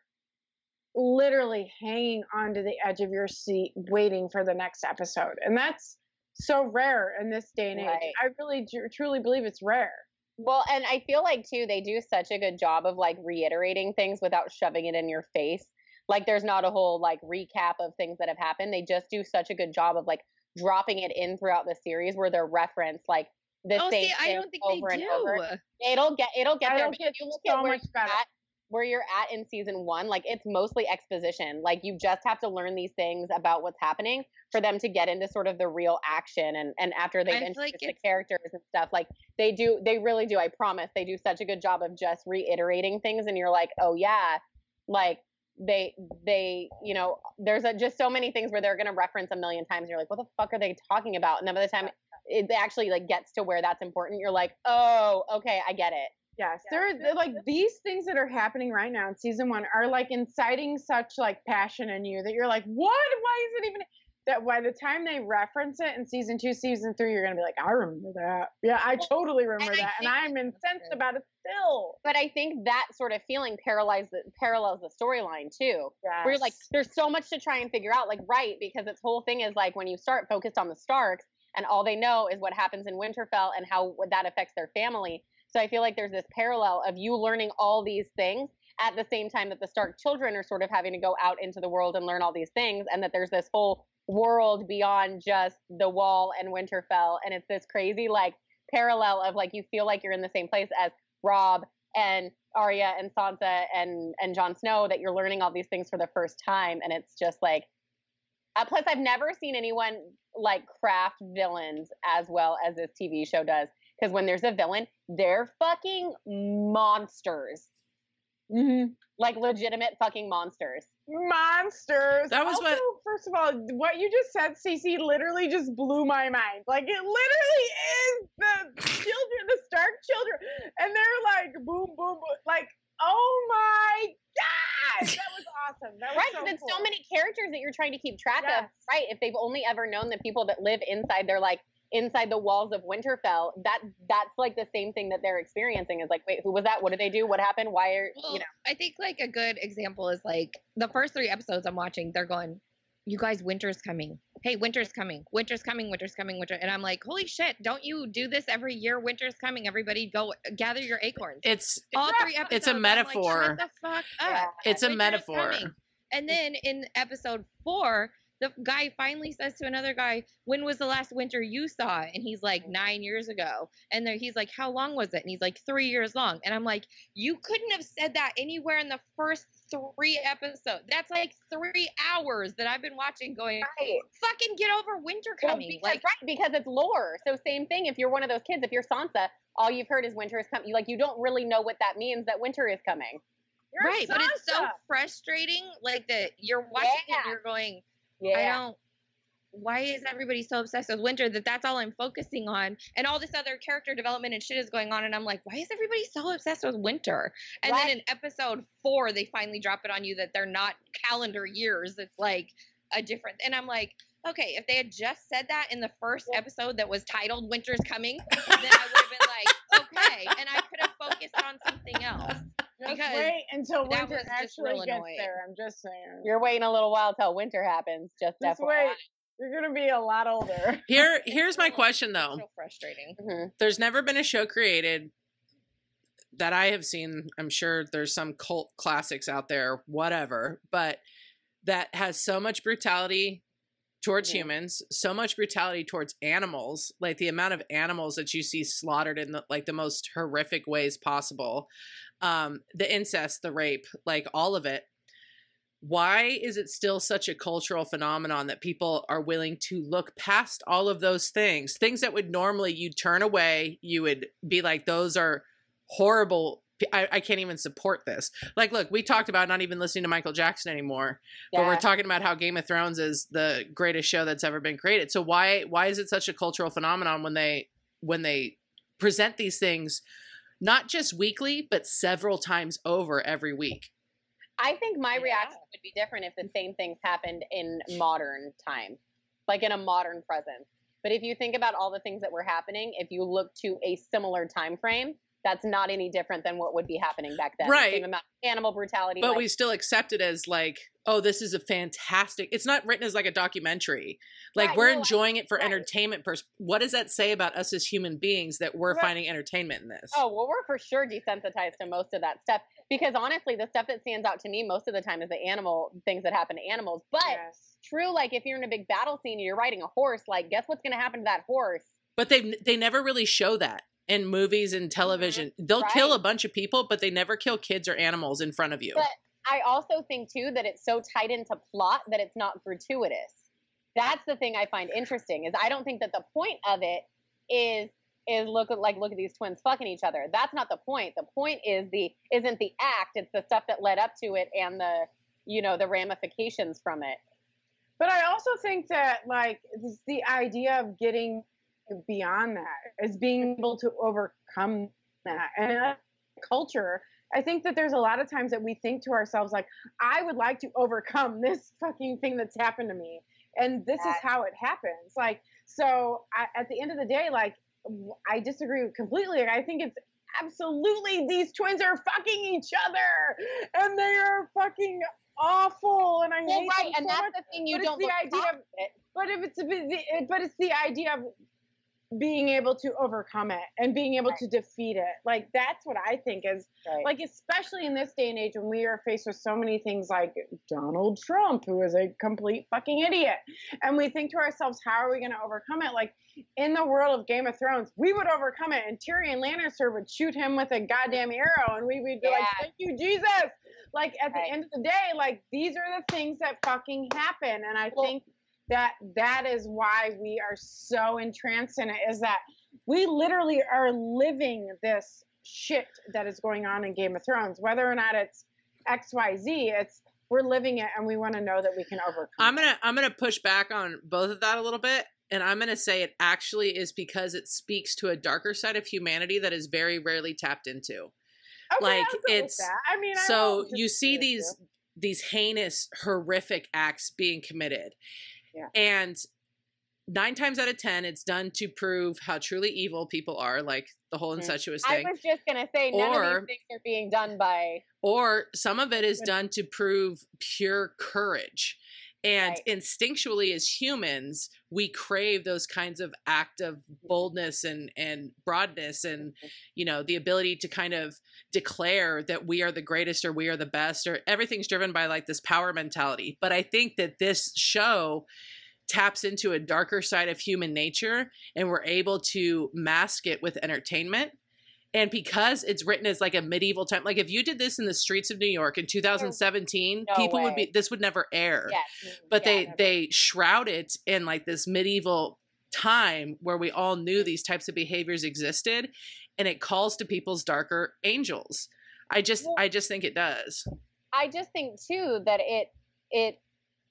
A: literally hanging onto the edge of your seat waiting for the next episode. And that's so rare in this day and age.
C: Right.
A: I really tr- truly believe it's rare.
C: Well, and I feel like too, they do such a good job of like reiterating things without shoving it in your face. Like there's not a whole like recap of things that have happened. They just do such a good job of like dropping it in throughout the series where they're referenced like the
D: Oh,
C: same
D: see, I
C: thing
D: don't think
C: over
D: they
C: and over.
D: do.
C: It'll get it'll get
A: I
C: there.
A: don't
C: But
A: get
C: if you look
A: so
C: at where
A: much
C: you're
A: better.
C: at, where you're at in season one, like it's mostly exposition. Like you just have to learn these things about what's happening for them to get into sort of the real action. And and after they've
D: I feel
C: introduced
D: like
C: the
D: it's-
C: characters and stuff, like they do, they really do. I promise, they do such a good job of just reiterating things, and you're like, oh yeah, like they they you know, there's a, just so many things where they're gonna reference a million times, and you're like, what the fuck are they talking about? And then by the time it actually like gets to where that's important, you're like, oh, okay, I get it.
A: Yes,
C: Yeah.
A: they're, they're like these things that are happening right now in season one are like inciting such like passion in you that you're like, what? Why is it even that? By the time they reference it in season two, season three, you're gonna be like, I remember that. Yeah, I totally remember
C: I
A: that, and
C: think-
A: I'm incensed about it still.
C: But I think that sort of feeling paralyzes the, parallels the storyline too.
A: Yeah,
C: Where you're like, there's so much to try and figure out. Like, right, because its whole thing is like when you start focused on the Starks and all they know is what happens in Winterfell and how that affects their family. So I feel like there's this parallel of you learning all these things at the same time that the Stark children are sort of having to go out into the world and learn all these things, and that there's this whole world beyond just the Wall and Winterfell, and it's this crazy like parallel of like you feel like you're in the same place as Robb and Arya and Sansa and and Jon Snow, that you're learning all these things for the first time, and it's just like. Uh, plus, I've never seen anyone like craft villains as well as this T V show does. Because when there's a villain, they're fucking monsters.
A: Mm-hmm.
C: Like legitimate fucking monsters.
A: Monsters.
B: That was
A: also,
B: what-
A: First of all, what you just said, Cece, literally just blew my mind. Like it literally is the children, the Stark children, and they're like boom, boom, boom. Like, oh my god, that was awesome. That was
C: Right,
A: so
C: because it's
A: cool.
C: so many characters that you're trying to keep track of.
A: Yes.
C: Right, if they've only ever known the people that live inside their like inside the walls of Winterfell, that that's like the same thing that they're experiencing. Is like, wait, who was that? What did they do? What happened? Why are
D: Well,
C: you know?
D: I think like a good example is like the first three episodes I'm watching, they're going, you guys, winter's coming. Hey, winter's coming. Winter's coming. Winter's coming. Winter. And I'm like, holy shit, don't you do this every year? Winter's coming. Everybody go gather your acorns.
B: It's
D: All three episodes.
B: It's a
D: I'm like,
B: metaphor.
D: shut the fuck up.
C: Yeah.
B: it's a
D: Winter is
B: metaphor.
D: coming. And then in episode four, the guy finally says to another guy, when was the last winter you saw? And he's like, nine years ago. And there, he's like, how long was it? And he's like, three years long. And I'm like, you couldn't have said that anywhere in the first three episodes. That's like three hours that I've been watching going,
C: Right.
D: fucking get over winter
C: Well,
D: coming.
C: because,
D: like,
C: right, because it's lore. So same thing. If you're one of those kids, if you're Sansa, all you've heard is winter is coming. Like you don't really know what that means. That winter is coming.
A: You're
D: right. But it's so
A: Sansa.
D: frustrating. Like that you're watching it
C: Yeah.
D: and you're going, I
C: Yeah.
D: don't. Why is everybody so obsessed with winter that that's all I'm focusing on, and all this other character development and shit is going on, and I'm like, why is everybody so obsessed with winter? And
C: Right.
D: then in episode four, they finally drop it on you that they're not calendar years; it's like a different. And I'm like, okay, if they had just said that in the first episode that was titled "Winter's Coming," then I would have been like, okay, and I could have focused on something else.
A: Just
D: because
A: wait until
D: that
A: winter
D: was just
A: actually
D: real
A: gets
D: annoying.
A: there. I'm just saying.
C: You're waiting a little while till winter happens. Just,
A: Just
C: F Y I.
A: wait. You're gonna be a lot older.
B: Here, here's my question though.
D: So frustrating.
C: Mhm.
B: There's never been a show created that I have seen. I'm sure there's some cult classics out there, whatever, but that has so much brutality towards
C: Mhm.
B: humans, so much brutality towards animals, like the amount of animals that you see slaughtered in the, like the most horrific ways possible. Um, the incest, the rape, like all of it. Why is it still such a cultural phenomenon that people are willing to look past all of those things? Things that would normally you'd turn away, you would be like, those are horrible. I, I can't even support this. Like, look, we talked about not even listening to Michael Jackson anymore, but we're
C: Yeah.
B: talking about how Game of Thrones is the greatest show that's ever been created. So why why is it such a cultural phenomenon when they when they present these things, not just weekly, but several times over every week?
C: I think my
D: Yeah.
C: reaction would be different if the same things happened in modern time, like in a modern present. But if you think about all the things that were happening, if you look to a similar time frame, that's not any different than what would be happening back then. The
B: Right.
C: same amount of animal brutality.
B: But
C: like,
B: we still accept it as like, oh, this is a fantastic. It's not written as like a documentary. Like
C: Right,
B: we're
C: no, I-
B: enjoying it for
C: right.
B: entertainment. Pers- what does that say about us as human beings that we're
A: Right.
B: finding entertainment in this?
C: Oh, well, we're for sure desensitized to most of that stuff because honestly, the stuff that stands out to me most of the time is the animal things that happen to animals. But
A: Yes.
C: true, like if you're in a big battle scene and you're riding a horse, like guess what's going to happen to that horse?
B: But they they never really show that in movies and television. They'll kill
C: Right.
B: a bunch of people, but they never kill kids or animals in front of you.
C: But I also think too that it's so tied into plot that it's not gratuitous. That's the thing I find interesting is I don't think that the point of it is is look at like look at these twins fucking each other. That's not the point. The point is the isn't the act, it's the stuff that led up to it and the you know the ramifications from it.
A: But I also think that like it's the idea of getting beyond that is being able to overcome that. And in a culture, I think that there's a lot of times that we think to ourselves like, I would like to overcome this fucking thing that's happened to me. And this is how it happens. Like, so I, at the end of the day, like, w- I disagree completely. Like, I think it's absolutely these twins are fucking each other and they are fucking awful. And I
C: Well,
A: hate
C: right,
A: them
C: and
A: so
C: that's
A: much.
C: the thing you
A: but it's
C: don't
A: the
C: look
A: idea
C: past
A: of-
C: it.
A: But if it's a, bit- the- but it's the idea of being able to overcome it and being able
C: Right.
A: to defeat it. Like that's what I think is
C: Right.
A: like, especially in this day and age when we are faced with so many things like Donald Trump, who is a complete fucking idiot, and we think to ourselves, how are we going to overcome it? Like in the world of Game of Thrones, we would overcome it, and Tyrion Lannister would shoot him with a goddamn arrow, and we would be like,
C: Yeah.
A: "Thank you, Jesus." Like at
C: Right.
A: the end of the day, like these are the things that fucking happen, and I
C: Well-
A: think that that is why we are so entranced in it, is that we literally are living this shit that is going on in Game of Thrones, whether or not it's X Y Z. It's we're living it, and we want to know that we can overcome.
B: I'm gonna I'm gonna push back on both of that a little bit, and I'm gonna say it actually is because it speaks to a darker side of humanity that is very rarely tapped into.
A: Okay,
B: like
A: I'm good with
B: it's
A: that. I mean, I
B: so
A: won't
B: you see
A: disagree with
B: these
A: you.
B: these heinous, horrific acts being committed,
A: Yeah.
B: and nine times out of ten, it's done to prove how truly evil people are, like the whole incestuous
C: I
B: thing.
C: was just gonna say none
B: Or-
C: of these things are being done by.
B: Or some of it is done to prove pure courage. And
C: Right.
B: instinctually, as humans, we crave those kinds of act of boldness and, and broadness and, you know, the ability to kind of declare that we are the greatest or we are the best or everything's driven by like this power mentality. But I think that this show taps into a darker side of human nature and we're able to mask it with entertainment. And because it's written as like a medieval time, like if you did this in the streets of New York in two thousand seventeen,
C: No
B: people would
C: way.
B: be, this would never air.
C: Yes.
B: But
C: Yeah,
B: they,
C: never.
B: they shroud it in like this medieval time where we all knew these types of behaviors existed. And it calls to people's darker angels. I just,
C: Well-
B: I just think it does.
C: I just think too that it it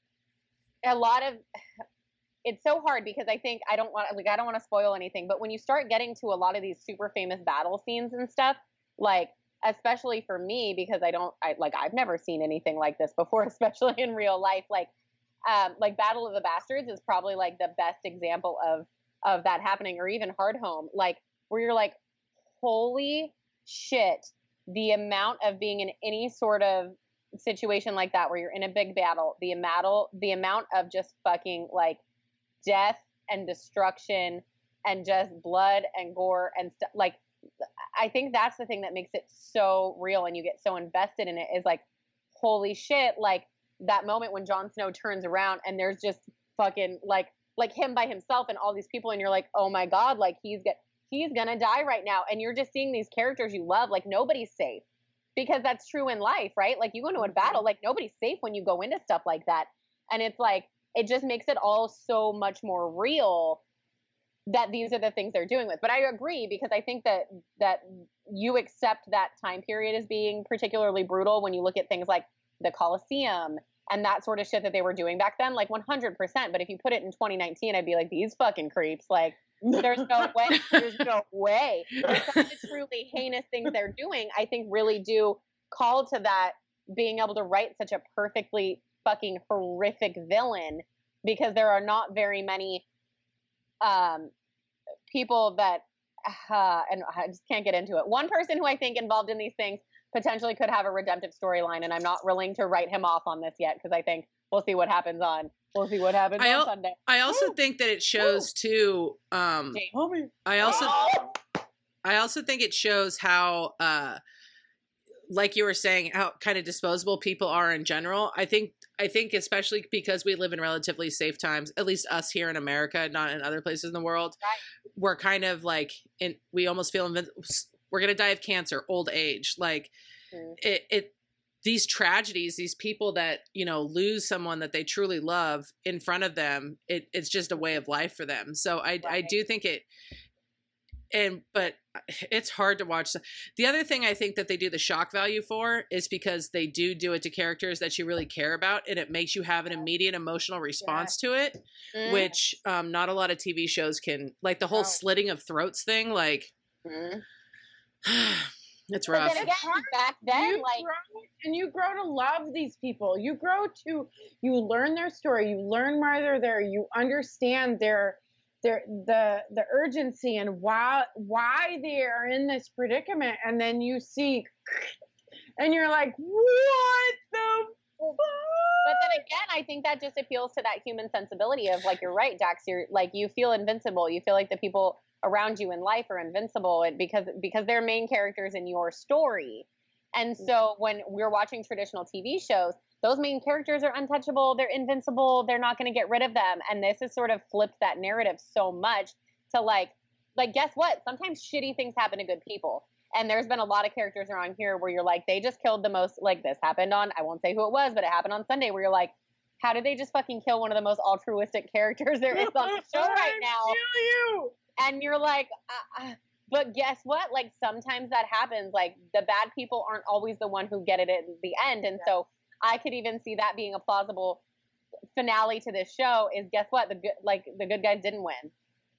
C: a lot of it's so hard because I think I don't want like I don't want to spoil anything, but when you start getting to a lot of these super famous battle scenes and stuff, like especially for me because I don't I like I've never seen anything like this before, especially in real life. Like um like Battle of the Bastards is probably like the best example of of that happening, or even Hardhome, like where you're like, holy shit, the amount of being in any sort of situation like that where you're in a big battle, the amount the amount of just fucking like death and destruction and just blood and gore and stuff, like I think that's the thing that makes it so real and you get so invested in it, is like, holy shit, like that moment when Jon Snow turns around and there's just fucking like like him by himself and all these people and you're like, oh my god, like he's get he's gonna die right now, and you're just seeing these characters you love, like nobody's safe. Because that's true in life, right? Like you go into a battle, like nobody's safe when you go into stuff like that. And it's like, it just makes it all so much more real that these are the things they're doing with. But I agree, because I think that that you accept that time period as being particularly brutal when you look at things like the Colosseum and that sort of shit that they were doing back then, like one hundred percent. But if you put it in twenty nineteen, I'd be like, these fucking creeps, like, there's no way. There's no way. But some of the truly heinous things they're doing, I think, really do call to that, being able to write such a perfectly fucking horrific villain, because there are not very many um, people that, uh, and I just can't get into it. One person who I think involved in these things potentially could have a redemptive storyline, and I'm not willing to write him off on this yet, because I think we'll see what happens on We'll see what happens
B: I
C: on
B: al-
C: Sunday.
B: I also think that it shows too. Um,
C: Jane.
B: I also,
C: Oh!
B: I also think it shows how, uh, like you were saying, how kind of disposable people are in general. I think, I think especially because we live in relatively safe times, at least us here in America, not in other places in the world.
C: Right.
B: We're kind of like, in, we almost feel invin- we're gonna die of cancer, old age, like
C: Mm.
B: it. it these tragedies, these people that, you know, lose someone that they truly love in front of them, it, it's just a way of life for them. So I, I
C: Right.
B: do think it, and, but it's hard to watch. The other thing I think that they do the shock value for is because they do do it to characters that you really care about, and it makes you have an immediate emotional response to it,
C: Mm.
B: which um, not a lot of T V shows can, like the whole
C: No.
B: slitting of throats thing, like,
C: Mm.
B: it's
C: But
B: rough.
C: then again, back then,
A: you
C: like,
A: grow, and you grow to love these people. You grow to, you learn their story. You learn why they're there. You understand their, their the the urgency and why why they are in this predicament. And then you see, and you're like, what the fuck?
C: but then again, I think that just appeals to that human sensibility of, like, you're right, Dax. You're like, you feel invincible. You feel like the people around you in life are invincible, and because because they're main characters in your story. And so when we're watching traditional T V shows, those main characters are untouchable, they're invincible, they're not going to get rid of them. And this has sort of flipped that narrative so much to like, like, guess what? Sometimes shitty things happen to good people. And there's been a lot of characters around here where you're like, they just killed the most, like this happened on, I won't say who it was, but it happened on Sunday, where you're like, how did they just fucking kill one of the most altruistic characters there is on the show right now?
A: I feel you.
C: And you're like, uh, uh, but guess what? Like, sometimes that happens. Like, the bad people aren't always the one who get it at the end. And so I could even see that being a plausible finale to this show is, guess what? The good, like, the good guys didn't win.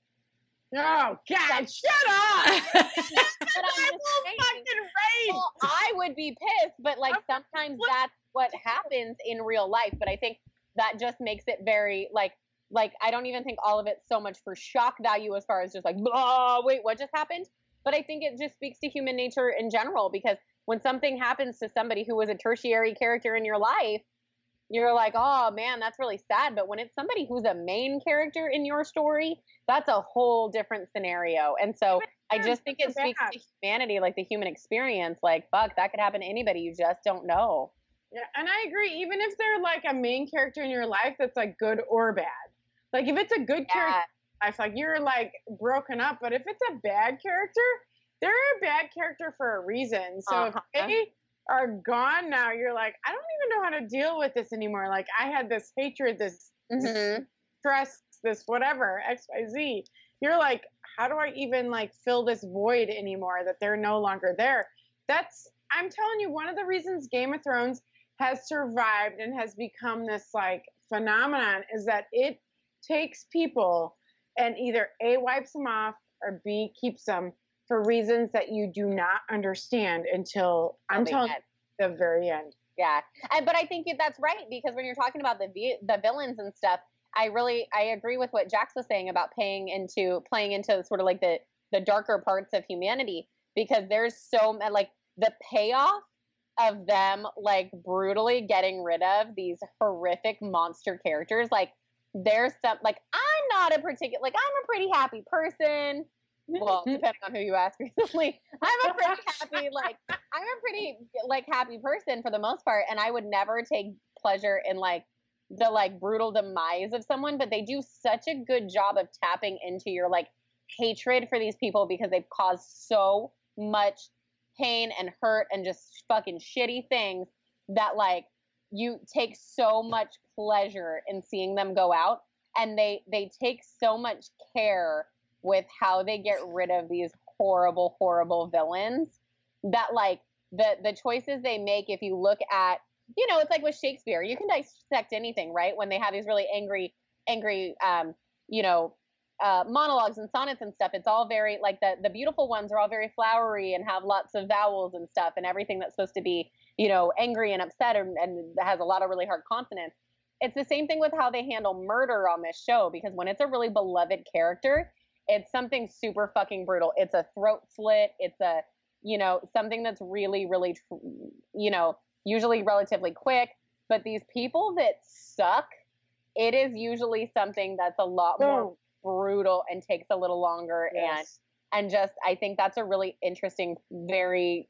A: Oh, God, shut up.
C: But I'm
A: I
C: just
A: will
C: saying,
A: fucking rage.
C: well, I would be pissed, but like sometimes that's what happens in real life. But I think that just makes it very like like I don't even think all of it's so much for shock value as far as just like, oh wait, what just happened? But I think it just speaks to human nature in general, because when something happens to somebody who was a tertiary character in your life, you're like, oh man, that's really sad. But when it's somebody who's a main character in your story, that's a whole different scenario. And so I just think it speaks to humanity, like the human experience. Like, fuck, that could happen to anybody. You just don't know.
A: Yeah, and I agree. Even if they're like a main character in your life that's like good or bad. Like if it's a good
C: Yeah.
A: character in your life, like you're like broken up. But if it's a bad character, they're a bad character for a reason. So
C: Uh-huh.
A: if they are gone now, you're like, I don't even know how to deal with this anymore. Like I had this hatred, this, this
C: Mm-hmm.
A: stress, this whatever, X Y Z. You're like, how do I even like fill this void anymore that they're no longer there? That's, I'm telling you, one of the reasons Game of Thrones has survived and has become this like phenomenon is that it takes people and either A, wipes them off, or B, keeps them for reasons that you do not understand until I'm
C: the
A: telling
C: end.
A: you the very end.
C: Yeah, and but I think that's right, because when you're talking about the vi- the villains and stuff, I really I agree with what Jax was saying about paying into playing into sort of like the the darker parts of humanity, because there's so ma- like the payoff of them like brutally getting rid of these horrific monster characters. Like there's some like I'm not a particular like I'm a pretty happy person. Well, depending on who you ask recently, I'm a pretty happy, like, I'm a pretty, like, happy person for the most part, and I would never take pleasure in, like, the, like, brutal demise of someone, but they do such a good job of tapping into your, like, hatred for these people because they've caused so much pain and hurt and just fucking shitty things that, like, you take so much pleasure in seeing them go out, and they, they take so much care with how they get rid of these horrible, horrible villains that like the, the choices they make, if you look at, you know, it's like with Shakespeare, you can dissect anything, right? When they have these really angry, angry, um, you know, uh, monologues and sonnets and stuff, it's all very like the, the beautiful ones are all very flowery and have lots of vowels and stuff, and everything that's supposed to be, you know, angry and upset and, and has a lot of really hard consonants. It's the same thing with how they handle murder on this show, because when it's a really beloved character, it's something super fucking brutal. It's a throat slit. It's a, you know, something that's really, really, you know, usually relatively quick. But these people that suck, it is usually something that's a lot more brutal and takes a little longer.
A: Yes.
C: And, and just, I think that's a really interesting, very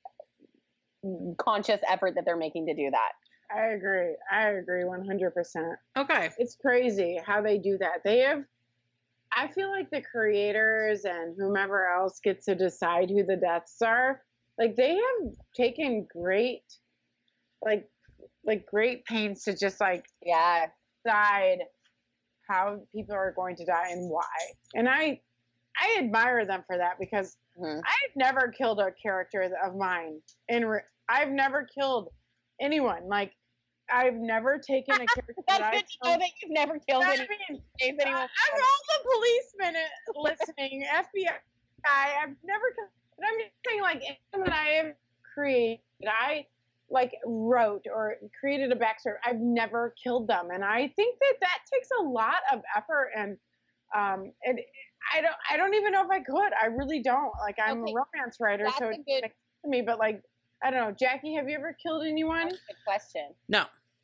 C: conscious effort that they're making to do that.
A: I agree. I agree one hundred percent.
B: Okay.
A: It's crazy how they do that. They have, I feel like the creators and whomever else gets to decide who the deaths are, like they have taken great, like, like great pains to just like
C: Yeah.
A: decide how people are going to die and why. And I, I admire them for that, because
C: Mhm.
A: I've never killed a character of mine. In re- I've never killed anyone. Like I've never taken a character that
C: That's
A: I
C: good to know that you've never killed
A: I
C: anyone.
A: mean,
C: in case anyone-
A: I'm all the policemen listening, F B I. I've never, but I'm just saying, like, anything that I have created, I like wrote or created a backstory. I've never killed them, and I think that that takes a lot of effort, and um, and I don't, I don't even know if I could. I really don't. Like, I'm
C: Okay,
A: a romance writer,
C: that's
A: so
C: a
A: it's
C: good-
A: next to me, but like, I don't know, Jackie, have you ever killed anyone?
C: That's a good question.
B: No.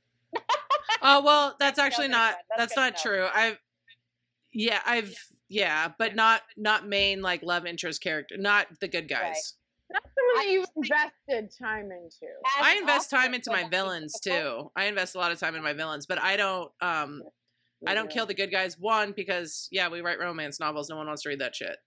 B: Oh, well, that's actually
C: No,
B: not,
C: that's
B: that's
C: good
B: not
C: to
B: true. I've, yeah, I've, yeah, but not, not main, like, love interest character, not the good guys.
A: Not someone that
C: I-
A: you've invested time into.
C: As
B: I invest
C: often
B: time into
C: as
B: my
C: I
B: villains
C: think
B: too. I invest a lot of time in my villains, but I don't, um, I don't kill the good guys. One, because yeah, we write romance novels. No one wants to read that shit.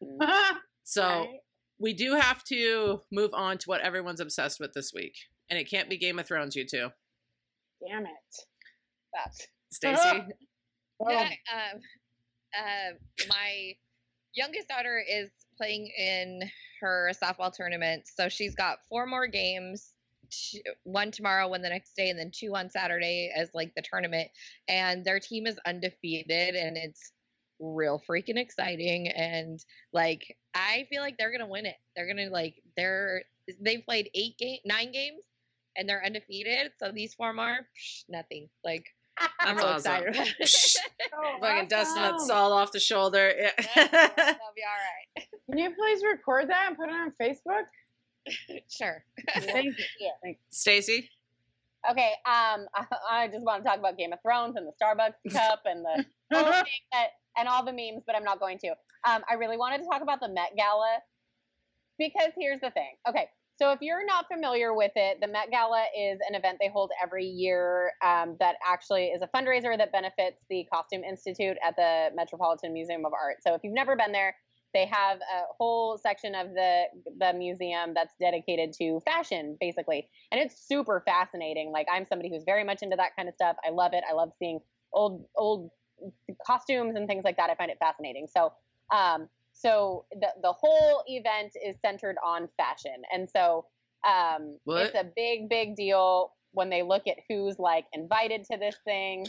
B: So
A: Right?
B: we do have to move on to what everyone's obsessed with this week. And it can't be Game of Thrones, you two.
A: Damn it.
C: That's
B: Stacy.
A: Oh,
D: Yeah, um, uh, my youngest daughter is playing in her softball tournament, so she's got four more games. Two, one tomorrow, one the next day, and then two on Saturday as like the tournament. And their team is undefeated, and it's real freaking exciting. And like, I feel like they're gonna win it. They're gonna like they're they've played eight game, nine games, and they're undefeated. So these four more, psh, nothing. Like, I'm
B: That's
D: real
B: awesome.
D: excited.
B: Psh,
A: oh,
B: Fucking dusting that
A: awesome.
B: salt off the shoulder. Yeah.
D: That'll be all right.
A: Can you please record that and put it on Facebook?
D: Sure.
A: Thank you.
C: Yeah.
B: Stacy.
C: Okay, um, I, I just want to talk about Game of Thrones and the Starbucks cup and the whole thing that, and all the memes, but I'm not going to. Um, I really wanted to talk about the Met Gala because here's the thing. Okay, so if you're not familiar with it, the Met Gala is an event they hold every year um, that actually is a fundraiser that benefits the Costume Institute at the Metropolitan Museum of Art. So if you've never been there, they have a whole section of the the museum that's dedicated to fashion, basically. And it's super fascinating. Like, I'm somebody who's very much into that kind of stuff. I love it. I love seeing old old costumes and things like that. I find it fascinating. So um, so the, the whole event is centered on fashion. And so um,
B: What?
C: it's a big, big deal when they look at who's, like, invited to this thing.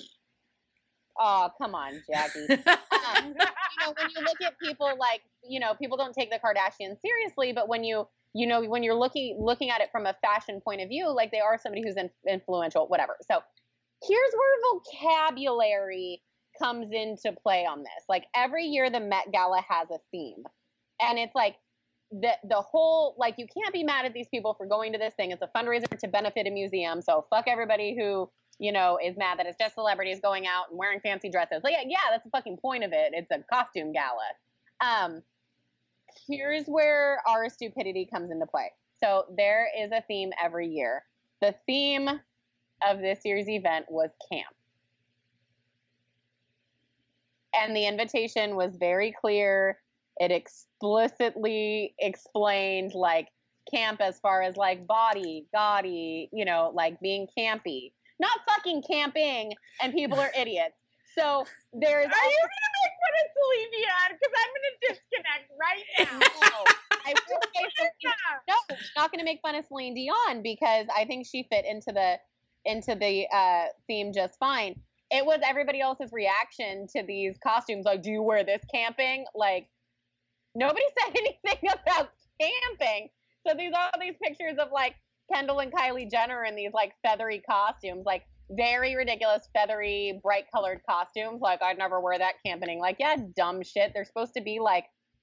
C: Oh, come on, Jackie. Um, you know, when you look at people like, you know, people don't take the Kardashians seriously, but when you, you know, when you're looking looking at it from a fashion point of view, like, they are somebody who's in, influential, whatever. So here's where vocabulary comes into play on this. Like, every year the Met Gala has a theme, and it's like the the whole, like, you can't be mad at these people for going to this thing. It's a fundraiser to benefit a museum, so fuck everybody who, you know, is mad that it's just celebrities going out and wearing fancy dresses. Like, yeah, yeah, that's the fucking point of it. It's a costume gala. Um, here's where our stupidity comes into play. So there is a theme every year. The theme of this year's event was camp. And the invitation was very clear. It explicitly explained, like, camp as far as, like, body, gaudy, you know, like, being campy. Not fucking camping, and people are idiots. So there's.
A: Are you gonna make fun of Celine Dion? Because I'm gonna disconnect right now.
C: No, I will say Celine, no, I'm not gonna make fun of Celine Dion because I think she fit into the into the uh, theme just fine. It was everybody else's reaction to these costumes. Like, do you wear this camping? Like, nobody said anything about camping. So these all these pictures of, like, Kendall and Kylie Jenner in these, like, feathery costumes, like, very ridiculous, feathery, bright colored costumes. Like, I'd never wear that camping. Like, yeah, dumb shit. They're supposed to be, like,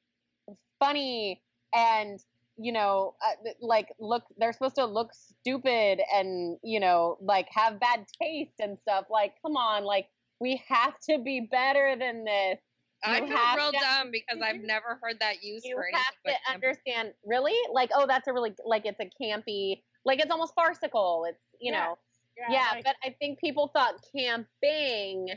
C: funny and, you know, uh, like, look, they're supposed to look stupid and, you know, like, have bad taste and stuff. Like, come on, like, we have to be better than this.
D: I
C: You
D: feel
C: have
D: real
C: to-
D: dumb because I've never heard that used
C: You
D: for anything
C: have
D: but
C: to
D: camp.
C: understand, really? Like, oh, that's a really, like, it's a campy, like, it's almost farcical. It's, you
A: Yeah.
C: know. Yeah,
A: like,
C: but I think people thought camping,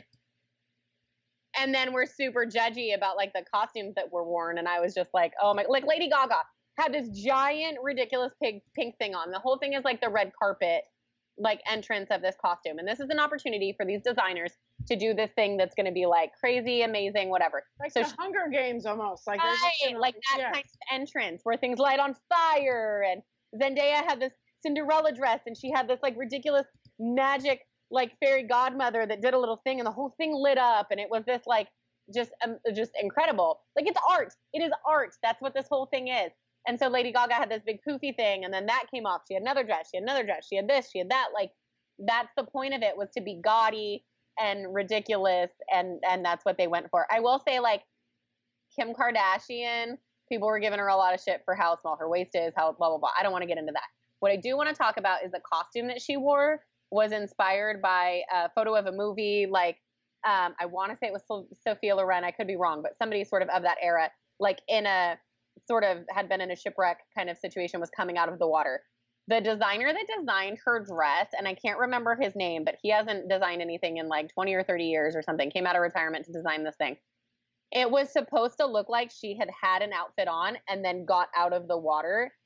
C: and then we're super judgy about, like, the costumes that were worn, and I was just like, oh my, like, Lady Gaga had this giant, ridiculous pink, pink thing on. The whole thing is, like, the red carpet, like, entrance of this costume, and this is an opportunity for these designers to do this thing that's going to be, like, crazy, amazing, whatever.
A: like
C: so
A: the
C: she-
A: Hunger Games almost. Like, there's just, you
C: Right,
A: know,
C: like that
A: yeah.
C: kind of entrance where things light on fire, and Zendaya had this Cinderella dress, and she had this, like, ridiculous magic, like, fairy godmother that did a little thing, and the whole thing lit up, and it was this, like, just um, just incredible. Like, it's art. It is art. That's what this whole thing is. And so Lady Gaga had this big poofy thing, and then that came off. She had another dress. She had another dress. She had this. She had that. Like, that's the point of it, was to be gaudy and ridiculous, and and that's what they went for. I will say, like, Kim Kardashian, people were giving her a lot of shit for how small her waist is, how blah, blah, blah. I don't want to get into that. What I do want to talk about is the costume that she wore was inspired by a photo of a movie, like, um, I want to say it was So- Sophia Loren. I could be wrong, but somebody sort of of that era, like, in a sort of had been in a shipwreck kind of situation, was coming out of the water. The designer that designed her dress, and I can't remember his name, but he hasn't designed anything in like twenty or thirty years or something, came out of retirement to design this thing. It was supposed to look like she had had an outfit on and then got out of the water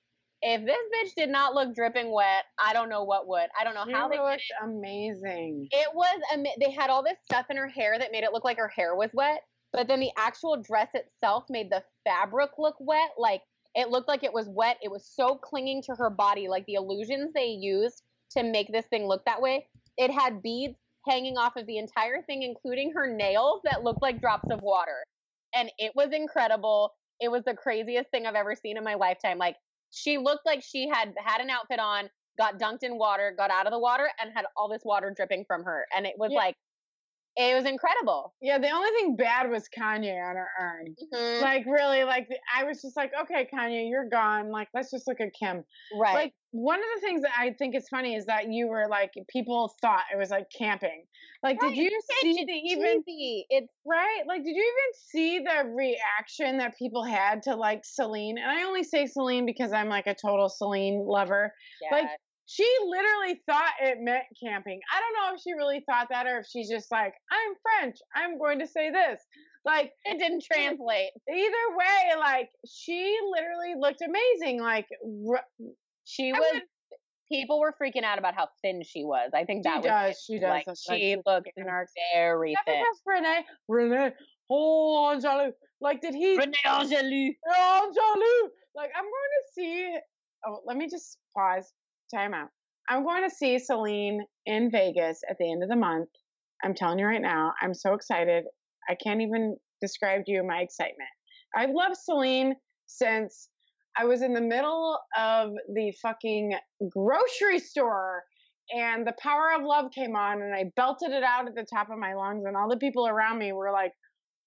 C: if this bitch did not look dripping wet, I don't know what would. I don't know
A: You
C: how they did
A: looked
C: it.
A: amazing.
C: It was, ama- they had all this stuff in her hair that made it look like her hair was wet, but then the actual dress itself made the fabric look wet. Like, it looked like it was wet. It was so clinging to her body, like the illusions they used to make this thing look that way. It had beads hanging off of the entire thing, including her nails that looked like drops of water. And it was incredible. It was the craziest thing I've ever seen in my lifetime. Like, she looked like she had had an outfit on, got dunked in water, got out of the water, and had all this water dripping from her. And it was
A: Yeah.
C: like, it was incredible.
A: Yeah, the only thing bad was Kanye on her arm.
C: Mhm.
A: Like, really, like, I was just like, okay, Kanye, you're gone. Like, let's just look at Kim.
C: Right.
A: Like, one of the things that I think is funny is that you were like, people thought it was like camping. Like,
C: Right,
A: did you
C: bitch,
A: see
C: it's
A: the even,
C: cheesy. It's
A: right? Like, did you even see the reaction that people had to like Celine? And I only say Celine because I'm like a total Celine lover.
C: yeah.
A: Like, she literally thought it meant camping. I don't know if she really thought that or if she's just like, I'm French. I'm going to say this. Like,
C: it didn't translate.
A: either way, like, she literally looked amazing. Like, r-
C: She
A: I
C: was.
A: would-
C: People were freaking out about how thin she was. I think
A: she
C: that was
A: does. She does.
C: like
A: look like
C: she
A: she's
C: looked
A: in our
C: very thin.
A: Because Renee, Renee, oh, Angelou. Like, did he?
C: Renee Angelou.
A: Angelou. Like, I'm going to see. Oh, let me just pause. Time out. I'm going to see Celine in Vegas at the end of the month. I'm telling you right now. I'm so excited. I can't even describe to you my excitement. I've loved Celine since I was in the middle of the fucking grocery store and The Power of Love came on and I belted it out at the top of my lungs and all the people around me were like,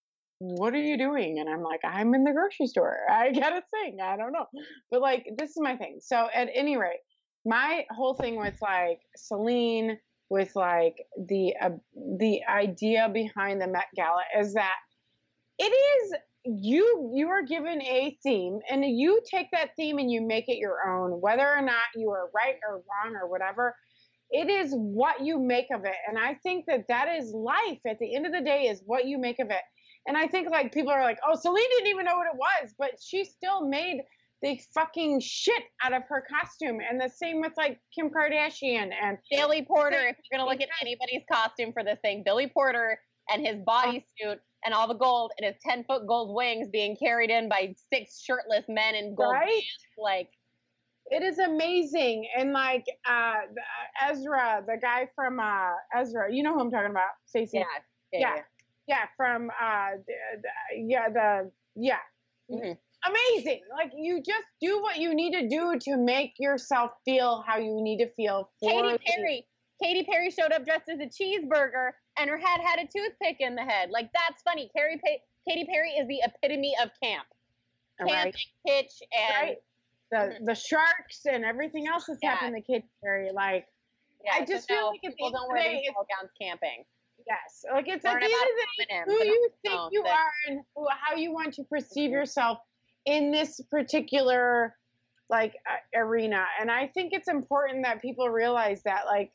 A: what are you doing? And I'm like, I'm in the grocery store. I gotta sing. I don't know. But like, this is my thing. So at any rate, my whole thing with like Celine, with like the, uh, the idea behind the Met Gala is that it is, you, you are given a theme and you take that theme and you make it your own, whether or not you are right or wrong or whatever. It is what you make of it. And I think that that is life at the end of the day is what you make of it. And I think like people are like, oh, Celine didn't even know what it was, but she still made the fucking shit out of her costume. And the same with like Kim Kardashian and
C: Billy Porter.
A: Same-
C: If you're gonna look at anybody's costume for this thing, Billy Porter and his bodysuit and all the gold and his ten foot gold wings being carried in by six shirtless men in gold
A: Right?
C: pants, like.
A: it is amazing. And like uh the- Ezra, the guy from uh Ezra, you know who I'm talking about, Stacey.
C: Yeah, yeah,
A: Yeah. Yeah, from uh the, the, yeah, the yeah.
C: Mhm.
A: Amazing. Like you just do what you need to do to make yourself feel how you need to feel for
C: Katy
A: the-
C: Perry. Katy Perry showed up dressed as a cheeseburger, and her head had a toothpick in the head. Like that's funny. Carrie pa- Katy Perry is the epitome of camp.
A: Right.
C: Camping, pitch, and
A: Right. The the sharks and everything else that's
C: Yeah.
A: happened to Katy Perry. Like
C: yeah,
A: I
C: so
A: just feel
C: no,
A: like at the
C: people
A: end
C: don't
A: of the
C: wear
A: day,
C: these
A: it's-
C: ball gowns camping.
A: yes, like it's
C: Learn
A: at the end
C: about
A: of the day
C: Eminem,
A: who
C: but
A: you
C: not
A: think
C: know
A: you
C: that-
A: are and who, how you want to perceive
C: Mhm.
A: yourself in this particular like uh, arena. And I think it's important that people realize that. Like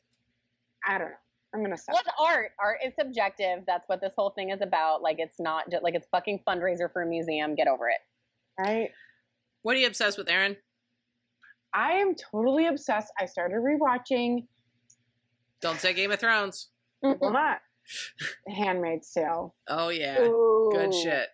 A: I don't know. I'm gonna stop.
C: What's art? Art is subjective. That's what this whole thing is about. Like it's not just like it's fucking fundraiser for a museum. Get over it.
A: Right.
B: What are you obsessed with, Aaron?
A: I am totally obsessed. I started rewatching.
B: Don't say Game of Thrones.
A: Well, not Handmaid's Tale.
B: Oh yeah, good
C: Ooh.
B: shit.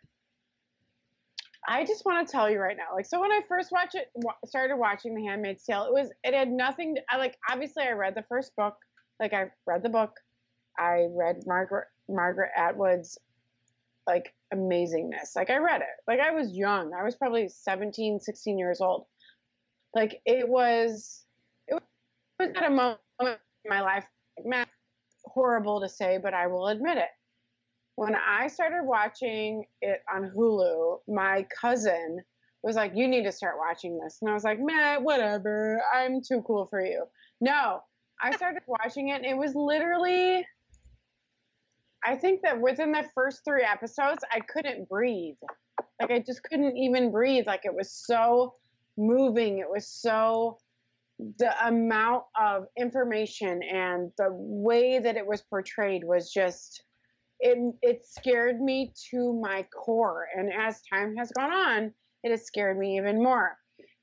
A: I just want to tell you right now, like, so when I first watched it, wa- started watching The Handmaid's Tale, it was, it had nothing. To, I like, obviously, I read the first book. Like, I read the book. I read Margaret Margaret Atwood's, like, amazingness. Like, I read it. Like, I was young. I was probably seventeen, sixteen years old. Like, it was, it was at a moment in my life, like, man, horrible to say, but I will admit it. When I started watching it on Hulu, my cousin was like, you need to start watching this. And I was like, man, whatever. I'm too cool for you. No, I started watching it and it was literally, I think that within the first three episodes, I couldn't breathe. Like I just couldn't even breathe. Like it was so moving. It was so, the amount of information and the way that it was portrayed was just, it it scared me to my core. And as time has gone on, it has scared me even more.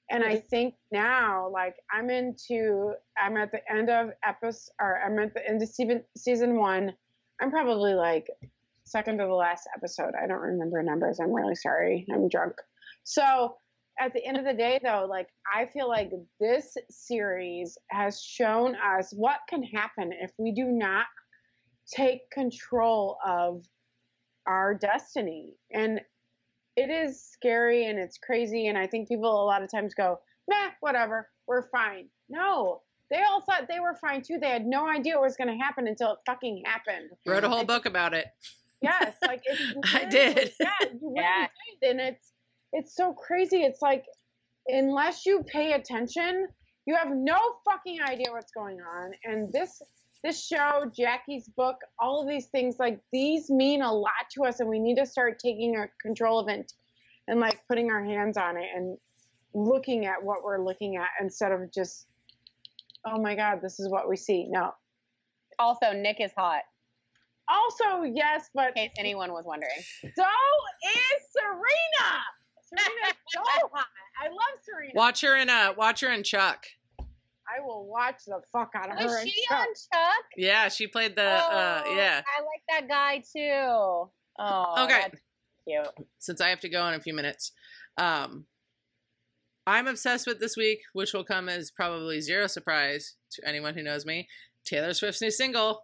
A: And I think now, like, I'm into, I'm at the end of episode, or I'm at the end of season, season one. I'm probably like second to the last episode. I don't remember numbers. I'm really sorry. I'm drunk. So at the end of the day, though, like, I feel like this series has shown us what can happen if we do not take control of our destiny. And it is scary and it's crazy. And I think people a lot of times go, nah, whatever, we're fine. No, they all thought they were fine too. They had no idea what was going to happen until it fucking happened.
B: Wrote a whole book about it.
A: Yes, like it's
B: I did.
A: Yeah, you really
C: Yeah.
A: did. And it's it's so crazy. It's like unless you pay attention, you have no fucking idea what's going on. And this this show, Jackie's book, all of these things, like these mean a lot to us, and we need to start taking our control of it and like putting our hands on it and looking at what we're looking at instead of just, oh my God, this is what we see. No.
C: Also, Nick is hot,
A: Also, yes, but
C: in case anyone was wondering.
A: so is Serena. Serena's so hot. I love Serena.
B: Watch her in uh watch her in Chuck.
A: I will watch the fuck out of her.
C: Was
A: and
C: she
A: Chuck.
C: on Chuck?
B: Yeah, she played the uh
C: Oh,
B: yeah.
C: I like that guy too. Oh,
B: Okay.
C: that's cute.
B: Since I have to go in a few minutes. Um I'm obsessed with this week, which will come as probably zero surprise to anyone who knows me. Taylor Swift's new single.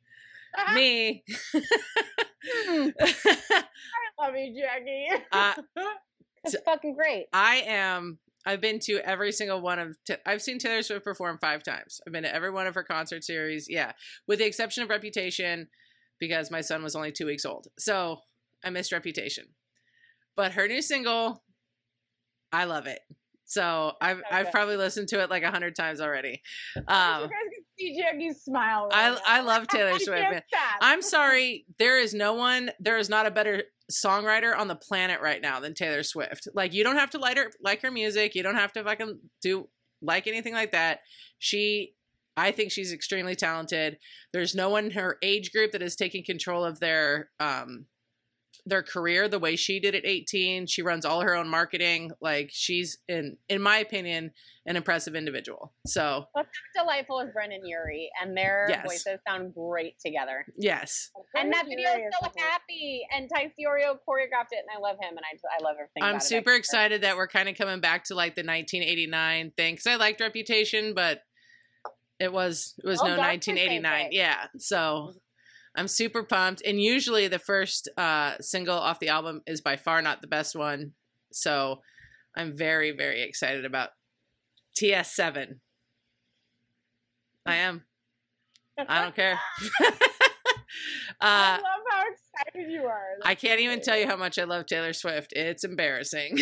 B: Me.
A: I love you, Jackie.
B: uh,
C: It's fucking great.
B: I am. I've been to every single one of. T- I've seen Taylor Swift perform five times. I've been to every one of her concert series. Yeah, with the exception of Reputation, because my son was only two weeks old, so I missed Reputation. But her new single, I love it. So I've I've
A: Okay.
B: probably listened to it like a hundred times already.
A: you
B: Um,
A: guys can see Jackie's smile.
B: I
A: Right
B: I
A: now.
B: love Taylor
A: I
B: Swift.
A: can't
B: man.
A: stop.
B: I'm sorry, there is no one, there is not a better songwriter on the planet right now than Taylor Swift. Like, you don't have to like her, like her music. You don't have to fucking do like anything like that. She, I think she's extremely talented. There's no one in her age group that is taking control of their, um, their career the way she did at eighteen. She runs all her own marketing. Like, she's in, in my opinion, an impressive individual. So
C: What's delightful is Brendan Urie, and their
B: Yes.
C: voices sound great together.
B: yes,
C: And that
A: Brendan
C: video
A: Urie
C: is
A: is
C: so
A: the-
C: happy. And Ty Fiorio choreographed it, and I love him, and I just, I love everything.
B: I'm
C: about it.
B: super excited that we're kind of coming back to like the nineteen eighty-nine thing, because I liked Reputation, but it was it was
C: Oh,
B: no
C: Dark
B: nineteen eighty-nine.
C: Crusade.
B: Yeah, so I'm super pumped. And usually the first uh, single off the album is by far not the best one, so I'm very very excited about T S seven. I am. I don't care.
A: I
B: uh,
A: love how excited you are.
B: I can't even tell you how much I love Taylor Swift. It's embarrassing.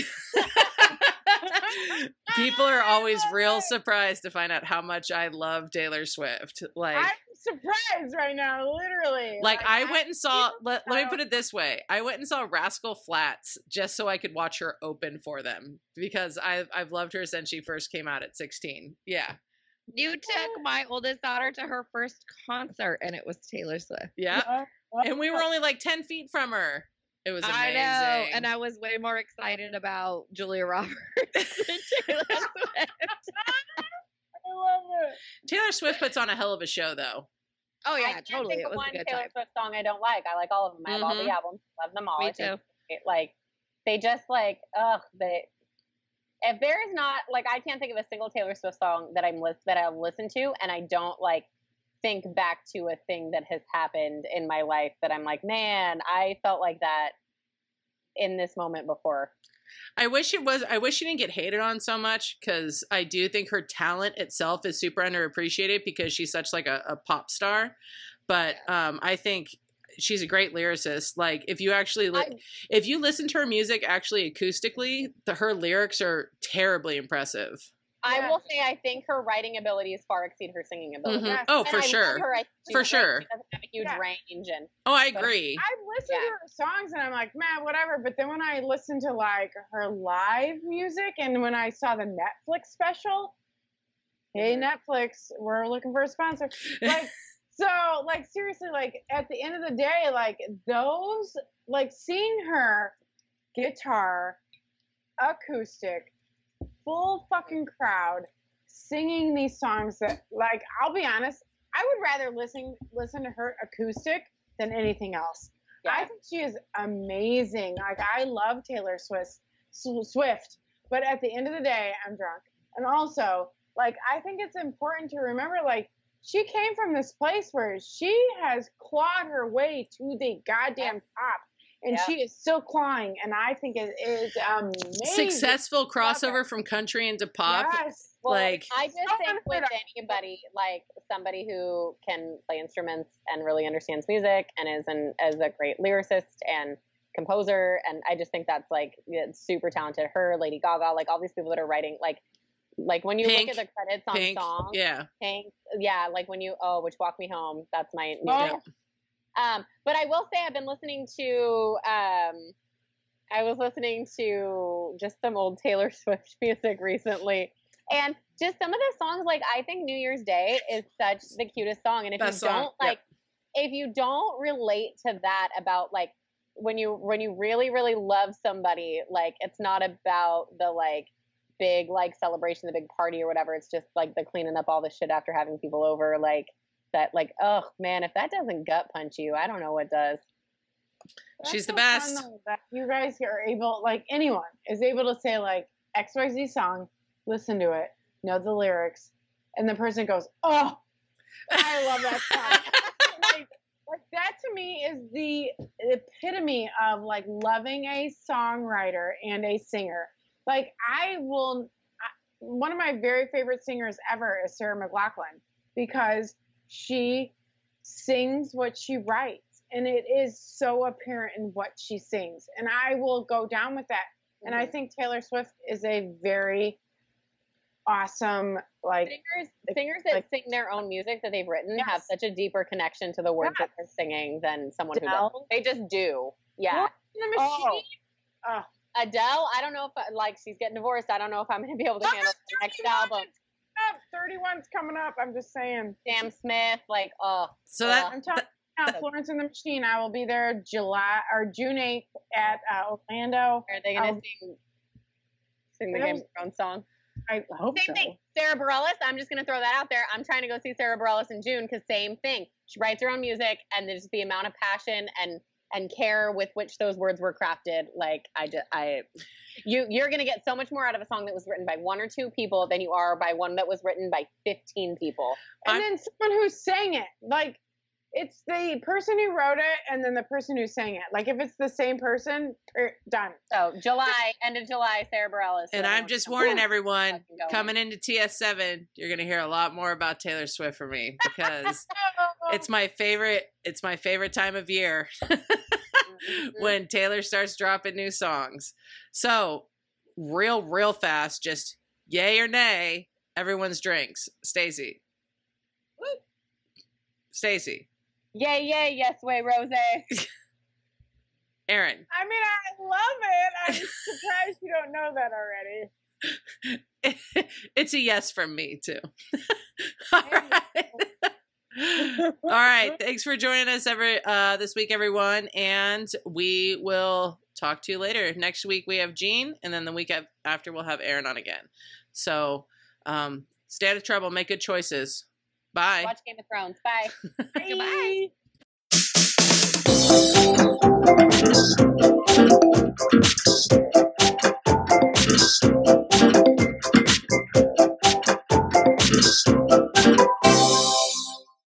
B: People are always real surprised to find out how much I love Taylor Swift. Like,
A: I'm surprised right now, literally.
B: like I
A: I'm
B: went and saw.
A: super
B: Let, let me
A: proud.
B: put it this way: I went and saw Rascal Flatts just so I could watch her open for them, because I've I've loved her since she first came out at sixteen. Yeah,
D: You took my oldest daughter to her first concert, and it was Taylor Swift.
B: yeah,
A: Uh, uh,
B: and we were only like ten feet from her. It was amazing.
D: I know, and I was way more excited about Julia Roberts than Taylor Swift.
A: I love it.
B: Taylor Swift puts on a hell of a show, though.
D: Oh
C: I
D: yeah,
C: can't
D: totally.
C: think
D: It
C: of
D: was
C: one
D: a good
C: Taylor
D: time.
C: Swift song I don't like. I like all of them. I have all
B: Mhm.
C: the albums. Love them all.
D: Me
C: I think
D: too.
C: it- like they just like ugh they. If there is not like I can't think of a single Taylor Swift song that I'm list that I've listened to and I don't like think back to a thing that has happened in my life that I'm like, man, I felt like that in this moment before.
B: I wish it was. I wish she didn't get hated on so much, because I do think her talent itself is super underappreciated because she's such like a, a pop star. But um, I think she's a great lyricist. Like, if you actually li-
C: I-
B: if you listen to her music actually acoustically, the, her lyrics are terribly impressive.
C: I
A: Yeah.
C: will say I think her writing abilities far exceed her singing abilities.
B: Mhm.
A: Yes.
B: Oh,
C: And
B: for
C: I love
B: sure.
C: her. I think she's
B: For
C: great.
B: sure.
C: She doesn't have a huge
A: Yeah.
C: range and
B: Oh, I
C: But
B: agree.
A: I've listened
C: Yeah.
A: to her songs and I'm like, man, whatever. But then when I listened to like her live music and when I saw the Netflix special, hey
C: Mhm.
A: Netflix, we're looking for a sponsor. Like, so like seriously, like at the end of the day, like those, like seeing her guitar, acoustic, full fucking crowd singing these songs that, like, I'll be honest, I would rather listen listen to her acoustic than anything else.
C: Yeah.
A: I think she is amazing. Like, I love Taylor Swift, Swift, but at the end of the day, I'm drunk. And also, like, I think it's important to remember, like, she came from this place where she has clawed her way to the goddamn top. And
C: Yeah.
A: she is still clawing, and I think it is amazing.
B: Successful crossover from country into pop.
A: Yes.
C: Well,
B: Like,
C: I just
A: Someone
C: think with
A: heard
C: anybody, like somebody who can play instruments and really understands music and is an as a great lyricist and composer, and I just think that's like it's super talented. Her, Lady Gaga, like all these people that are writing, like like when you
B: Pink,
C: look at the credits on
B: Pink,
C: songs,
B: yeah.
C: Pink, yeah, like when you oh, which Walk Me Home, that's my new
A: Oh.
C: favorite. Um, but I will say I've been listening to um, I was listening to just some old Taylor Swift music recently. And just some of the songs, like I think New Year's Day is such the cutest song. And if
B: Best
C: you
B: song,
C: don't
B: yep.
C: like, if you don't relate to that about like when you when you really really love somebody, like it's not about the like big like celebration, the big party or whatever. It's just like the cleaning up all the shit after having people over, like that. Like, oh man, if that doesn't gut punch you, I don't know what does.
A: That's
B: She's the
A: so fun,
B: best.
A: though, that you guys are able, like anyone is able to say like X Y Z song, listen to it, know the lyrics, and the person goes, "Oh, I love that song." like, like that to me is the epitome of like loving a songwriter and a singer. Like I will, I, one of my very favorite singers ever is Sarah McLachlan because she sings what she writes. And it is so apparent in what she sings. And I will go down with that. And I think Taylor Swift is a very awesome, like,
C: Singers, singers that
A: like-
C: sing their own music that they've written have
A: Yes.
C: such a deeper connection to the words that they're singing than someone who
A: Adele.
C: doesn't. They just do. Yeah.
A: What in the machine. Oh.
C: Adele, I don't know if, I, like, she's getting divorced. I don't know if I'm going to be able to handle the next album.
A: Up, thirty-one's coming up. I'm just saying.
C: Sam Smith, like, oh.
B: So
C: uh,
B: that
A: I'm talking about Florence and the Machine. I will be there July or June eighth at uh, Orlando.
C: Are they going to
A: Oh.
C: sing, sing the
A: That
C: Game
A: was-
C: of Thrones song?
A: I hope
C: Same
A: so.
C: thing. Sarah Bareilles, I'm just going to throw that out there. I'm trying to go see Sarah Bareilles in June because same thing. She writes her own music, and there's the amount of passion and and care with which those words were crafted. Like I just I you you're going to get so much more out of a song that was written by one or two people than you are by one that was written by fifteen people.
A: And
B: I'm-
A: then someone who sang it. Like, it's the person who wrote it and then the person who sang it. Like, if it's the same person, er, done.
C: So July, end of July, Sarah Bareilles.
B: And I'm just warning everyone, coming into T S seven, you're gonna hear a lot more about Taylor Swift from me because it's my favorite. It's my favorite time of year when Taylor starts dropping new songs. So, real, real fast, just yay or nay, everyone's drinks. Stacey. Stacey.
C: Yay, yay, yes way, Rose.
B: Aaron.
A: I mean, I love it. I'm surprised you don't know that already.
B: It's a yes from me too. All right. All right. Thanks for joining us every uh this week, everyone. And we will talk to you later. Next week we have Jean, and then the week af- after we'll have Aaron on again. So um stay out of trouble, make good choices. Bye.
C: Watch Game of Thrones. Bye.
A: Bye.